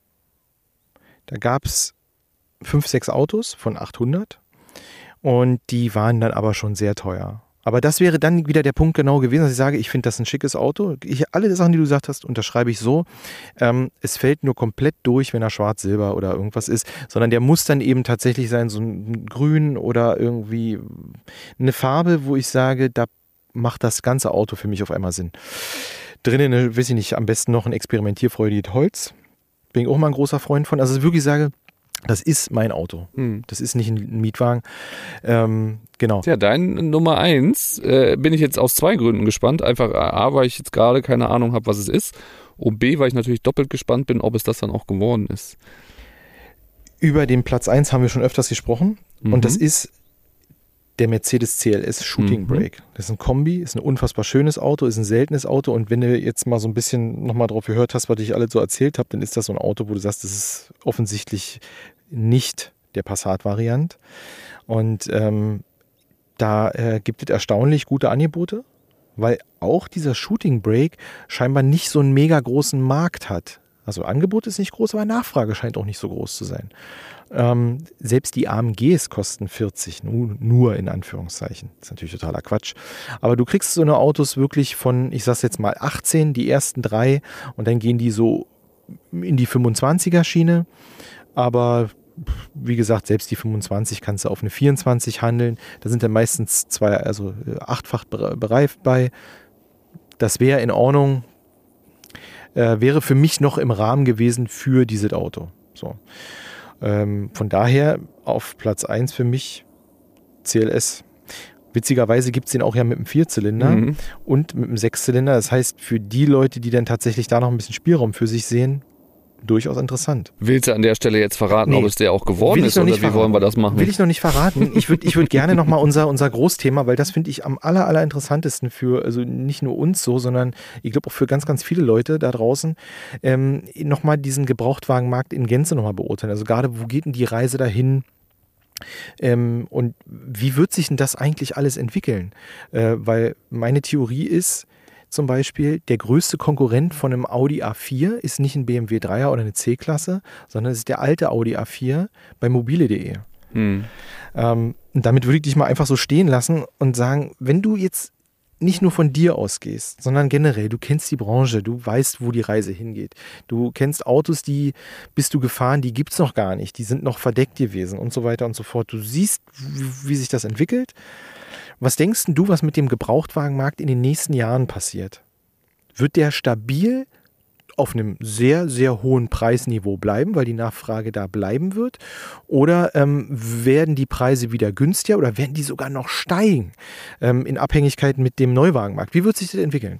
Da gab es 5, 6 Autos von 800 und die waren dann aber schon sehr teuer. Aber das wäre dann wieder der Punkt genau gewesen, dass ich sage, ich finde das ein schickes Auto. Alle Sachen, die du gesagt hast, unterschreibe ich so. Es fällt nur komplett durch, wenn er schwarz, silber oder irgendwas ist, sondern der muss dann eben tatsächlich sein, so ein Grün oder irgendwie eine Farbe, wo ich sage, da macht das ganze Auto für mich auf einmal Sinn. Drinnen, weiß ich nicht, am besten noch ein experimentierfreudiges Holz. Bin ich auch mal ein großer Freund von. Also ich wirklich sage, das ist mein Auto. Das ist nicht ein Mietwagen. Genau. Tja, dein Nummer 1 bin ich jetzt aus 2 Gründen gespannt. Einfach A, weil ich jetzt gerade keine Ahnung habe, was es ist. Und B, weil ich natürlich doppelt gespannt bin, ob es das dann auch geworden ist. Über den Platz 1 haben wir schon öfters gesprochen. Und das ist der Mercedes CLS Shooting Brake. Das ist ein Kombi, ist ein unfassbar schönes Auto, ist ein seltenes Auto. Und wenn du jetzt mal so ein bisschen nochmal drauf gehört hast, was ich alle so erzählt habe, dann ist das so ein Auto, wo du sagst, das ist offensichtlich nicht der Passat-Variant. Und da gibt es erstaunlich gute Angebote, weil auch dieser Shooting Brake scheinbar nicht so einen mega großen Markt hat. Also Angebot ist nicht groß, aber Nachfrage scheint auch nicht so groß zu sein. Selbst die AMGs kosten 40, nur in Anführungszeichen. Das ist natürlich totaler Quatsch. Aber du kriegst so eine Autos wirklich von, ich sag's jetzt mal 18, die ersten 3 und dann gehen die so in die 25er-Schiene. Aber wie gesagt, selbst die 25 kannst du auf eine 24 handeln. Da sind dann meistens 8-fach bereift bei. Das wäre in Ordnung. Wäre für mich noch im Rahmen gewesen für dieses Auto. So. Von daher auf Platz 1 für mich CLS. Witzigerweise gibt es den auch ja mit einem 4-Zylinder und mit einem 6-Zylinder. Das heißt, für die Leute, die dann tatsächlich da noch ein bisschen Spielraum für sich sehen, durchaus interessant. Willst du an der Stelle jetzt verraten, ob es der auch geworden ist oder wie wollen wir das machen? Will ich noch nicht verraten. Ich würd gerne nochmal unser Großthema, weil das finde ich am aller interessantesten für, also nicht nur uns so, sondern ich glaube auch für ganz, ganz viele Leute da draußen, nochmal diesen Gebrauchtwagenmarkt in Gänze nochmal beurteilen. Also gerade, wo geht denn die Reise dahin? Und wie wird sich denn das eigentlich alles entwickeln? Weil meine Theorie ist, zum Beispiel, der größte Konkurrent von einem Audi A4 ist nicht ein BMW 3er oder eine C-Klasse, sondern es ist der alte Audi A4 bei mobile.de. Und damit würde ich dich mal einfach so stehen lassen und sagen, wenn du jetzt nicht nur von dir ausgehst, sondern generell, du kennst die Branche, du weißt, wo die Reise hingeht. Du kennst Autos, die bist du gefahren, die gibt es noch gar nicht, die sind noch verdeckt gewesen und so weiter und so fort. Du siehst, wie sich das entwickelt. Was denkst du, was mit dem Gebrauchtwagenmarkt in den nächsten Jahren passiert? Wird der stabil auf einem sehr, sehr hohen Preisniveau bleiben, weil die Nachfrage da bleiben wird? Oder werden die Preise wieder günstiger oder werden die sogar noch steigen in Abhängigkeit mit dem Neuwagenmarkt? Wie wird sich das entwickeln?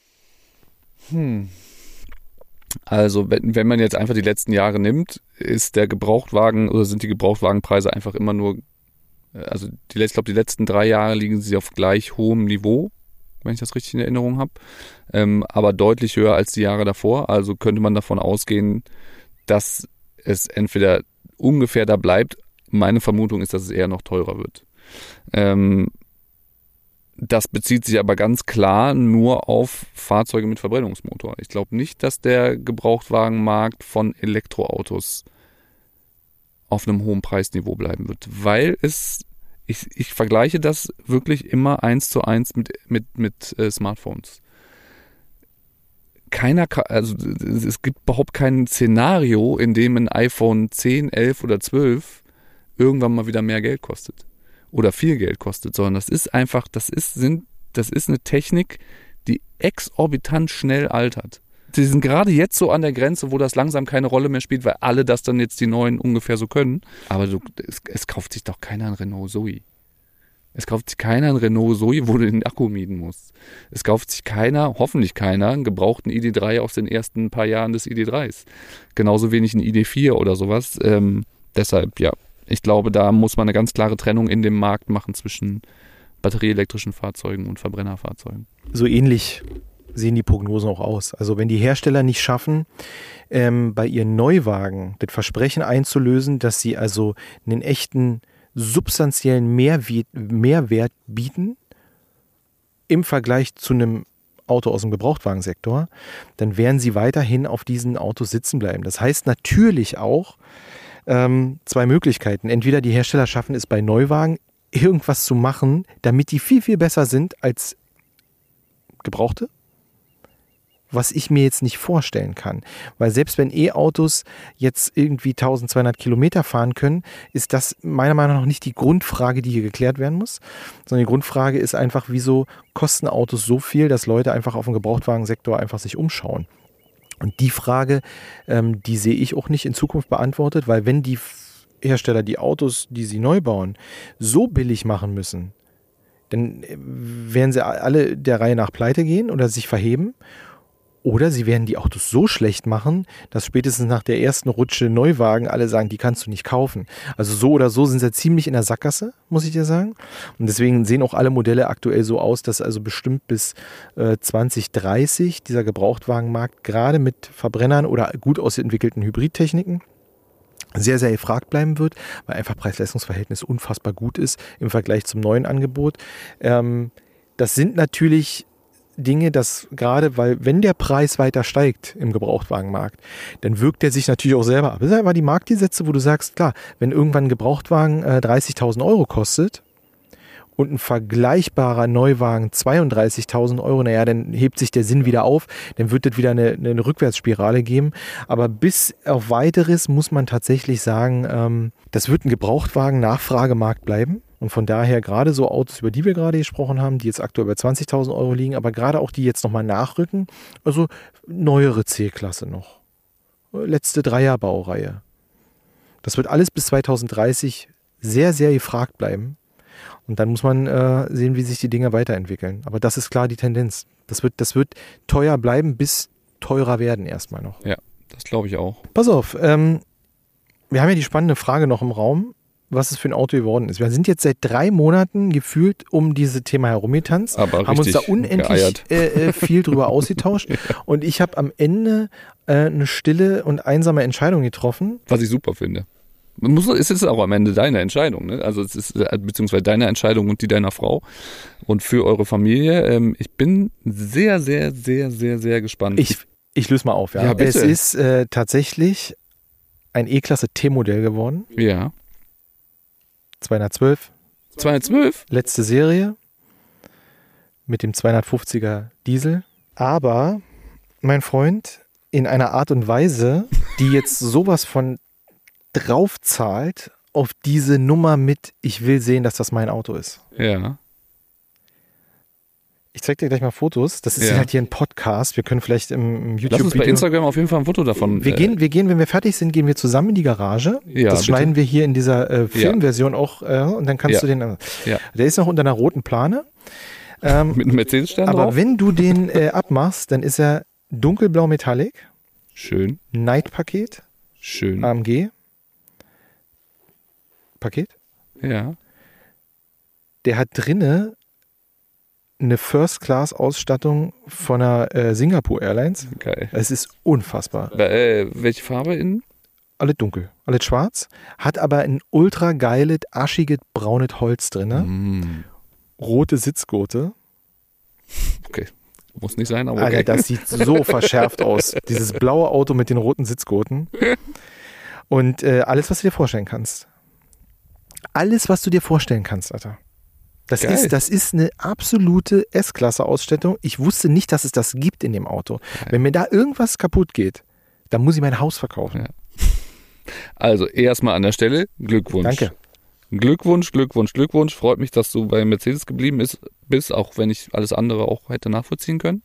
Also wenn man jetzt einfach die letzten Jahre nimmt, ist der Gebrauchtwagen oder sind die Gebrauchtwagenpreise einfach immer nur, also ich glaube, die letzten 3 Jahre liegen sie auf gleich hohem Niveau, wenn ich das richtig in Erinnerung habe, aber deutlich höher als die Jahre davor. Also könnte man davon ausgehen, dass es entweder ungefähr da bleibt. Meine Vermutung ist, dass es eher noch teurer wird. Das bezieht sich aber ganz klar nur auf Fahrzeuge mit Verbrennungsmotor. Ich glaube nicht, dass der Gebrauchtwagenmarkt von Elektroautos auf einem hohen Preisniveau bleiben wird, weil ich vergleiche das wirklich immer 1:1 mit Smartphones. Es gibt überhaupt kein Szenario, in dem ein iPhone 10, 11 oder 12 irgendwann mal wieder mehr Geld kostet oder viel Geld kostet, sondern das ist eine Technik, die exorbitant schnell altert. Die sind gerade jetzt so an der Grenze, wo das langsam keine Rolle mehr spielt, weil alle das dann jetzt die neuen ungefähr so können. Aber es kauft sich doch keiner ein Renault Zoe. Es kauft sich keiner ein Renault Zoe, wo du den Akku mieten musst. Es kauft sich hoffentlich keiner, einen gebrauchten ID3 aus den ersten paar Jahren des ID3s. Genauso wenig ein ID4 oder sowas. Deshalb, ja, ich glaube, da muss man eine ganz klare Trennung in dem Markt machen zwischen batterieelektrischen Fahrzeugen und Verbrennerfahrzeugen. So ähnlich sehen die Prognosen auch aus. Also wenn die Hersteller nicht schaffen, bei ihren Neuwagen das Versprechen einzulösen, dass sie also einen echten substanziellen Mehrwert bieten im Vergleich zu einem Auto aus dem Gebrauchtwagensektor, dann werden sie weiterhin auf diesen Autos sitzen bleiben. Das heißt natürlich auch 2 Möglichkeiten. Entweder die Hersteller schaffen es bei Neuwagen irgendwas zu machen, damit die viel, viel besser sind als Gebrauchte, was ich mir jetzt nicht vorstellen kann. Weil selbst wenn E-Autos jetzt irgendwie 1200 Kilometer fahren können, ist das meiner Meinung nach nicht die Grundfrage, die hier geklärt werden muss, sondern die Grundfrage ist einfach, wieso kosten Autos so viel, dass Leute einfach auf dem Gebrauchtwagensektor einfach sich umschauen. Und die Frage, die sehe ich auch nicht in Zukunft beantwortet, weil wenn die Hersteller die Autos, die sie neu bauen, so billig machen müssen, dann werden sie alle der Reihe nach pleite gehen oder sich verheben. Oder sie werden die Autos so schlecht machen, dass spätestens nach der ersten Rutsche Neuwagen alle sagen, die kannst du nicht kaufen. Also so oder so sind sie ziemlich in der Sackgasse, muss ich dir sagen. Und deswegen sehen auch alle Modelle aktuell so aus, dass also bestimmt bis 2030 dieser Gebrauchtwagenmarkt gerade mit Verbrennern oder gut ausentwickelten Hybridtechniken sehr, sehr gefragt bleiben wird, weil einfach Preis-Leistungs-Verhältnis unfassbar gut ist im Vergleich zum neuen Angebot. Das sind natürlich Dinge, dass gerade, weil wenn der Preis weiter steigt im Gebrauchtwagenmarkt, dann wirkt der sich natürlich auch selber ab. Das sind einfach die Marktgesetze, wo du sagst, klar, wenn irgendwann ein Gebrauchtwagen 30.000 Euro kostet und ein vergleichbarer Neuwagen 32.000 Euro, naja, dann hebt sich der Sinn wieder auf, dann wird es wieder eine Rückwärtsspirale geben. Aber bis auf Weiteres muss man tatsächlich sagen, das wird ein Gebrauchtwagen-Nachfragemarkt bleiben. Und von daher gerade so Autos, über die wir gerade gesprochen haben, die jetzt aktuell bei 20.000 Euro liegen, aber gerade auch die jetzt nochmal nachrücken, also neuere C-Klasse noch. Letzte Dreierbaureihe. Das wird alles bis 2030 sehr, sehr gefragt bleiben. Und dann muss man sehen, wie sich die Dinge weiterentwickeln. Aber das ist klar die Tendenz. Das wird teuer bleiben, bis teurer werden erstmal noch. Ja, das glaube ich auch. Pass auf, wir haben ja die spannende Frage noch im Raum, was es für ein Auto geworden ist. Wir sind jetzt seit 3 Monaten gefühlt um dieses Thema herumgetanzt, Aber haben uns da richtig unendlich viel drüber ausgetauscht. Und ich habe am Ende eine stille und einsame Entscheidung getroffen. Was ich super finde. Es ist auch am Ende deine Entscheidung, ne? Also es ist beziehungsweise deine Entscheidung und die deiner Frau und für eure Familie. Ich bin sehr, sehr, sehr, sehr, sehr gespannt. Ich löse mal auf. Ja, bitte. Es ist tatsächlich ein E-Klasse T-Modell geworden. Ja. 212. 212? Letzte Serie mit dem 250er Diesel. Aber, mein Freund, in einer Art und Weise, die jetzt sowas von drauf zahlt auf diese Nummer mit, ich will sehen, dass das mein Auto ist. Ja. Ich zeig dir gleich mal Fotos. Das ist halt hier ein Podcast. Wir können vielleicht im YouTube-Video... Lass uns bei Instagram auf jeden Fall ein Foto davon... Wir gehen, wenn wir fertig sind, gehen wir zusammen in die Garage. Ja, das bitte. schneiden wir hier in dieser Filmversion auch und dann kannst du den... Ja. Der ist noch unter einer roten Plane. Mit einem Mercedes-Stern Aber drauf? wenn du den abmachst, dann ist er dunkelblau Metallic, Schön. Night-Paket, Schön. AMG, Paket. Ja. Der hat drinne eine First-Class-Ausstattung von einer Singapore Airlines. Geil. Es ist unfassbar. Welche Farbe innen? Alles dunkel, alles schwarz, hat aber ein ultra geiles, aschiges, braunes Holz drinne. Rote Sitzgurte. Okay. Muss nicht sein, aber Alter, okay. das sieht so verschärft aus. Dieses blaue Auto mit den roten Sitzgurten. Und alles, was du dir vorstellen kannst. Alles, was du dir vorstellen kannst, Alter. Das ist eine absolute S-Klasse-Ausstattung. Ich wusste nicht, dass es das gibt in dem Auto. Geil. Wenn mir da irgendwas kaputt geht, dann muss ich mein Haus verkaufen. Ja. Also erstmal an der Stelle Glückwunsch. Danke. Glückwunsch. Freut mich, dass du bei Mercedes geblieben bist, auch wenn ich alles andere auch hätte nachvollziehen können.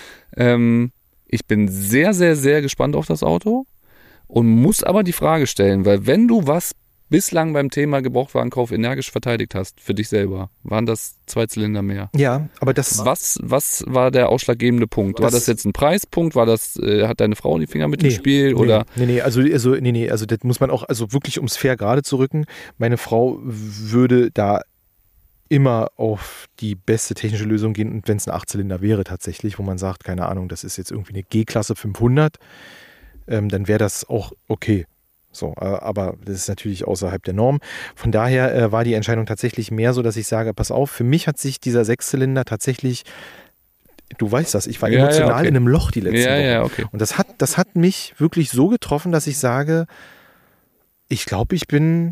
Ich bin sehr, sehr, sehr gespannt auf das Auto und muss aber die Frage stellen, weil wenn du was bislang beim Thema Gebrauchtwagenkauf energisch verteidigt hast, für dich selber, waren das 2 Zylinder mehr. Ja, aber das... Was war der ausschlaggebende Punkt? War das jetzt ein Preispunkt? War das, hat deine Frau die Finger mit im Spiel? Oder? Nee, also das muss man auch, also wirklich ums fair gerade zu rücken. Meine Frau würde da immer auf die beste technische Lösung gehen, und wenn es ein 8-Zylinder wäre tatsächlich, wo man sagt, keine Ahnung, das ist jetzt irgendwie eine G-Klasse 500, dann wäre das auch okay. So, aber das ist natürlich außerhalb der Norm. Von daher war die Entscheidung tatsächlich mehr so, dass ich sage, pass auf, für mich hat sich dieser 6-Zylinder tatsächlich, du weißt das, ich war emotional in einem Loch die letzten Wochen. Ja, okay. Und das hat mich wirklich so getroffen, dass ich sage, ich glaube, ich bin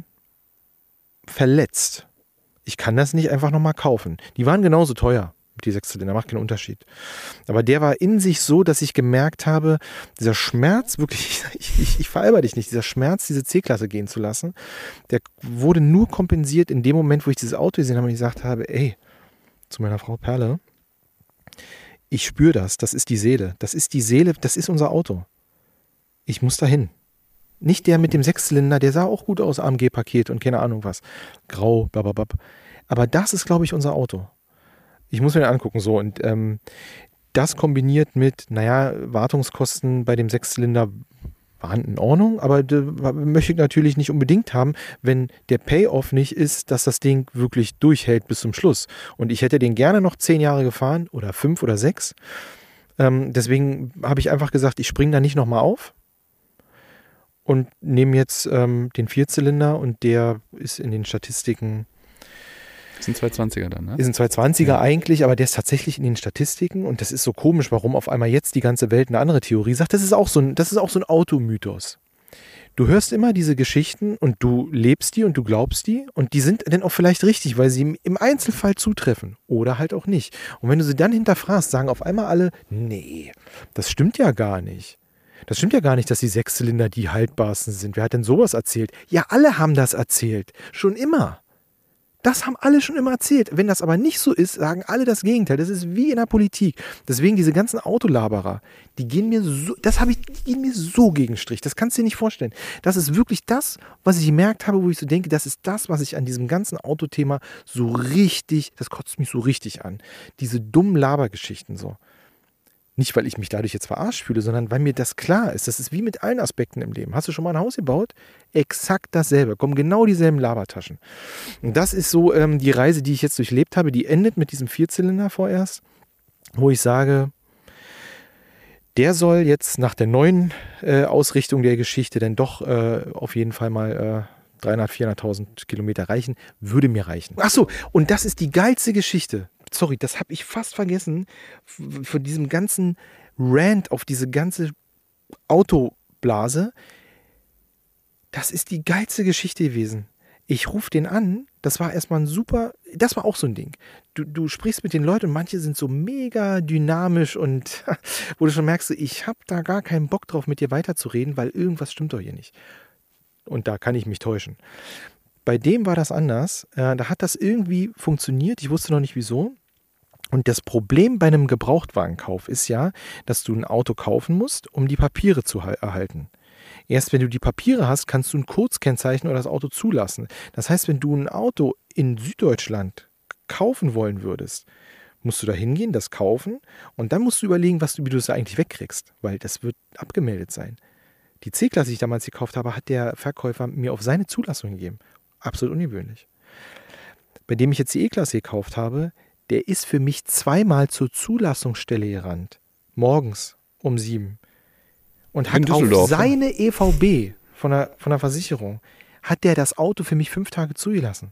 verletzt. Ich kann das nicht einfach nochmal kaufen. Die waren genauso teuer. Die 6-Zylinder, macht keinen Unterschied. Aber der war in sich so, dass ich gemerkt habe, dieser Schmerz, wirklich, ich veralber dich nicht, dieser Schmerz, diese C-Klasse gehen zu lassen, der wurde nur kompensiert in dem Moment, wo ich dieses Auto gesehen habe und ich gesagt habe, ey, zu meiner Frau Perle, ich spüre das ist die Seele, das ist unser Auto. Ich muss dahin. Nicht der mit dem 6-Zylinder, der sah auch gut aus, AMG-Paket und keine Ahnung was. Grau, bababab. Aber das ist, glaube ich, unser Auto. Ich muss mir den angucken, so. Und das kombiniert mit, Wartungskosten bei dem 6-Zylinder waren in Ordnung, aber möchte ich natürlich nicht unbedingt haben, wenn der Payoff nicht ist, dass das Ding wirklich durchhält bis zum Schluss. Und ich hätte den gerne noch 10 Jahre gefahren oder 5 oder 6. Deswegen habe ich einfach gesagt, ich springe da nicht nochmal auf und nehme jetzt den 4-Zylinder und der ist in den Statistiken Das sind 220er dann, ne? Ist ein 220er eigentlich, aber der ist tatsächlich in den Statistiken und das ist so komisch, warum auf einmal jetzt die ganze Welt eine andere Theorie sagt. Das ist auch so ein Automythos. Du hörst immer diese Geschichten und du lebst die und du glaubst die und die sind dann auch vielleicht richtig, weil sie im Einzelfall zutreffen oder halt auch nicht. Und wenn du sie dann hinterfragst, sagen auf einmal alle, nee, das stimmt ja gar nicht. Das stimmt ja gar nicht, dass die Sechszylinder die haltbarsten sind. Wer hat denn sowas erzählt? Ja, alle haben das erzählt. Schon immer. Das haben alle schon immer erzählt. Wenn das aber nicht so ist, sagen alle das Gegenteil. Das ist wie in der Politik. Deswegen diese ganzen Autolaberer, die gehen mir so gegen Strich. Das kannst du dir nicht vorstellen. Das ist wirklich das, was ich gemerkt habe, wo ich so denke, das ist das, was ich an diesem ganzen Autothema so richtig, das kotzt mich so richtig an. Diese dummen Labergeschichten so. Nicht, weil ich mich dadurch jetzt verarscht fühle, sondern weil mir das klar ist. Das ist wie mit allen Aspekten im Leben. Hast du schon mal ein Haus gebaut? Exakt dasselbe. Kommen genau dieselben Labertaschen. Und das ist so die Reise, die ich jetzt durchlebt habe. Die endet mit diesem Vierzylinder vorerst, wo ich sage, der soll jetzt nach der neuen Ausrichtung der Geschichte dann doch auf jeden Fall mal 300.000, 400.000 Kilometer reichen. Würde mir reichen. Ach so, und das ist die geilste Geschichte. Sorry, das habe ich fast vergessen, von diesem ganzen Rant auf diese ganze Autoblase. Das ist die geilste Geschichte gewesen. Ich rufe den an, das war erstmal das war auch so ein Ding. Du sprichst mit den Leuten und manche sind so mega dynamisch und wo du schon merkst, ich habe da gar keinen Bock drauf, mit dir weiterzureden, weil irgendwas stimmt doch hier nicht. Und da kann ich mich täuschen. Bei dem war das anders. Da hat das irgendwie funktioniert. Ich wusste noch nicht wieso. Und das Problem bei einem Gebrauchtwagenkauf ist ja, dass du ein Auto kaufen musst, um die Papiere zu erhalten. Erst wenn du die Papiere hast, kannst du ein Kurzkennzeichen oder das Auto zulassen. Das heißt, wenn du ein Auto in Süddeutschland kaufen wollen würdest, musst du da hingehen, das kaufen und dann musst du überlegen, wie du es eigentlich wegkriegst, weil das wird abgemeldet sein. Die C-Klasse, die ich damals gekauft habe, hat der Verkäufer mir auf seine Zulassung gegeben. Absolut ungewöhnlich. Bei dem ich jetzt die E-Klasse gekauft habe, der ist für mich zweimal zur Zulassungsstelle gerannt. Morgens um 7. Und hat auf seine EVB von der Versicherung, hat der das Auto für mich 5 Tage zugelassen.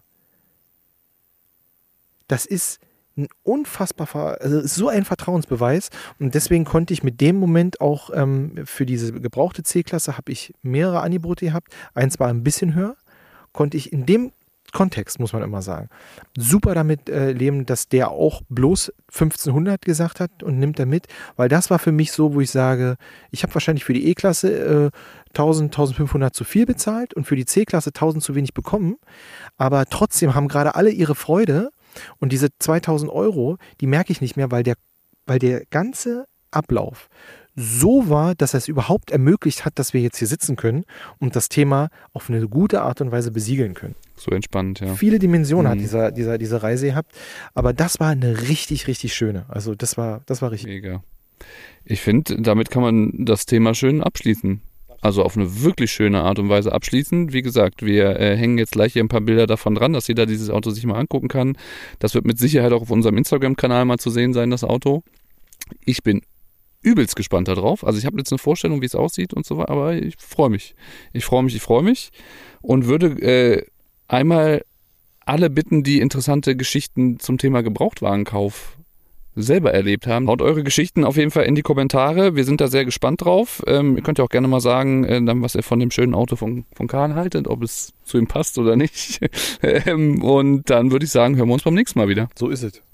Das ist ein so ein Vertrauensbeweis. Und deswegen konnte ich mit dem Moment auch für diese gebrauchte C-Klasse habe ich mehrere Angebote gehabt. Eins war ein bisschen höher. Konnte ich in dem Kontext, muss man immer sagen, super damit leben, dass der auch bloß 1500 gesagt hat und nimmt er mit, weil das war für mich so, wo ich sage, ich habe wahrscheinlich für die E-Klasse 1000, 1500 zu viel bezahlt und für die C-Klasse 1000 zu wenig bekommen, aber trotzdem haben gerade alle ihre Freude und diese 2000 Euro, die merke ich nicht mehr, weil der ganze Ablauf so war, dass er es überhaupt ermöglicht hat, dass wir jetzt hier sitzen können und das Thema auf eine gute Art und Weise besiegeln können. So entspannt, ja. Viele Dimensionen hat diese Reise gehabt, aber das war eine richtig, richtig schöne. Also das war richtig. Mega. Ich finde, damit kann man das Thema schön abschließen. Also auf eine wirklich schöne Art und Weise abschließen. Wie gesagt, wir hängen jetzt gleich hier ein paar Bilder davon dran, dass jeder dieses Auto sich mal angucken kann. Das wird mit Sicherheit auch auf unserem Instagram-Kanal mal zu sehen sein, das Auto. Ich bin übelst gespannt darauf. Also ich habe jetzt eine Vorstellung, wie es aussieht und so weiter, aber ich freue mich. Ich freue mich und würde einmal alle bitten, die interessante Geschichten zum Thema Gebrauchtwagenkauf selber erlebt haben. Haut eure Geschichten auf jeden Fall in die Kommentare. Wir sind da sehr gespannt drauf. Ihr könnt ja auch gerne mal sagen, dann, was ihr von dem schönen Auto von Karl haltet, ob es zu ihm passt oder nicht. Und dann würde ich sagen, hören wir uns beim nächsten Mal wieder. So ist es.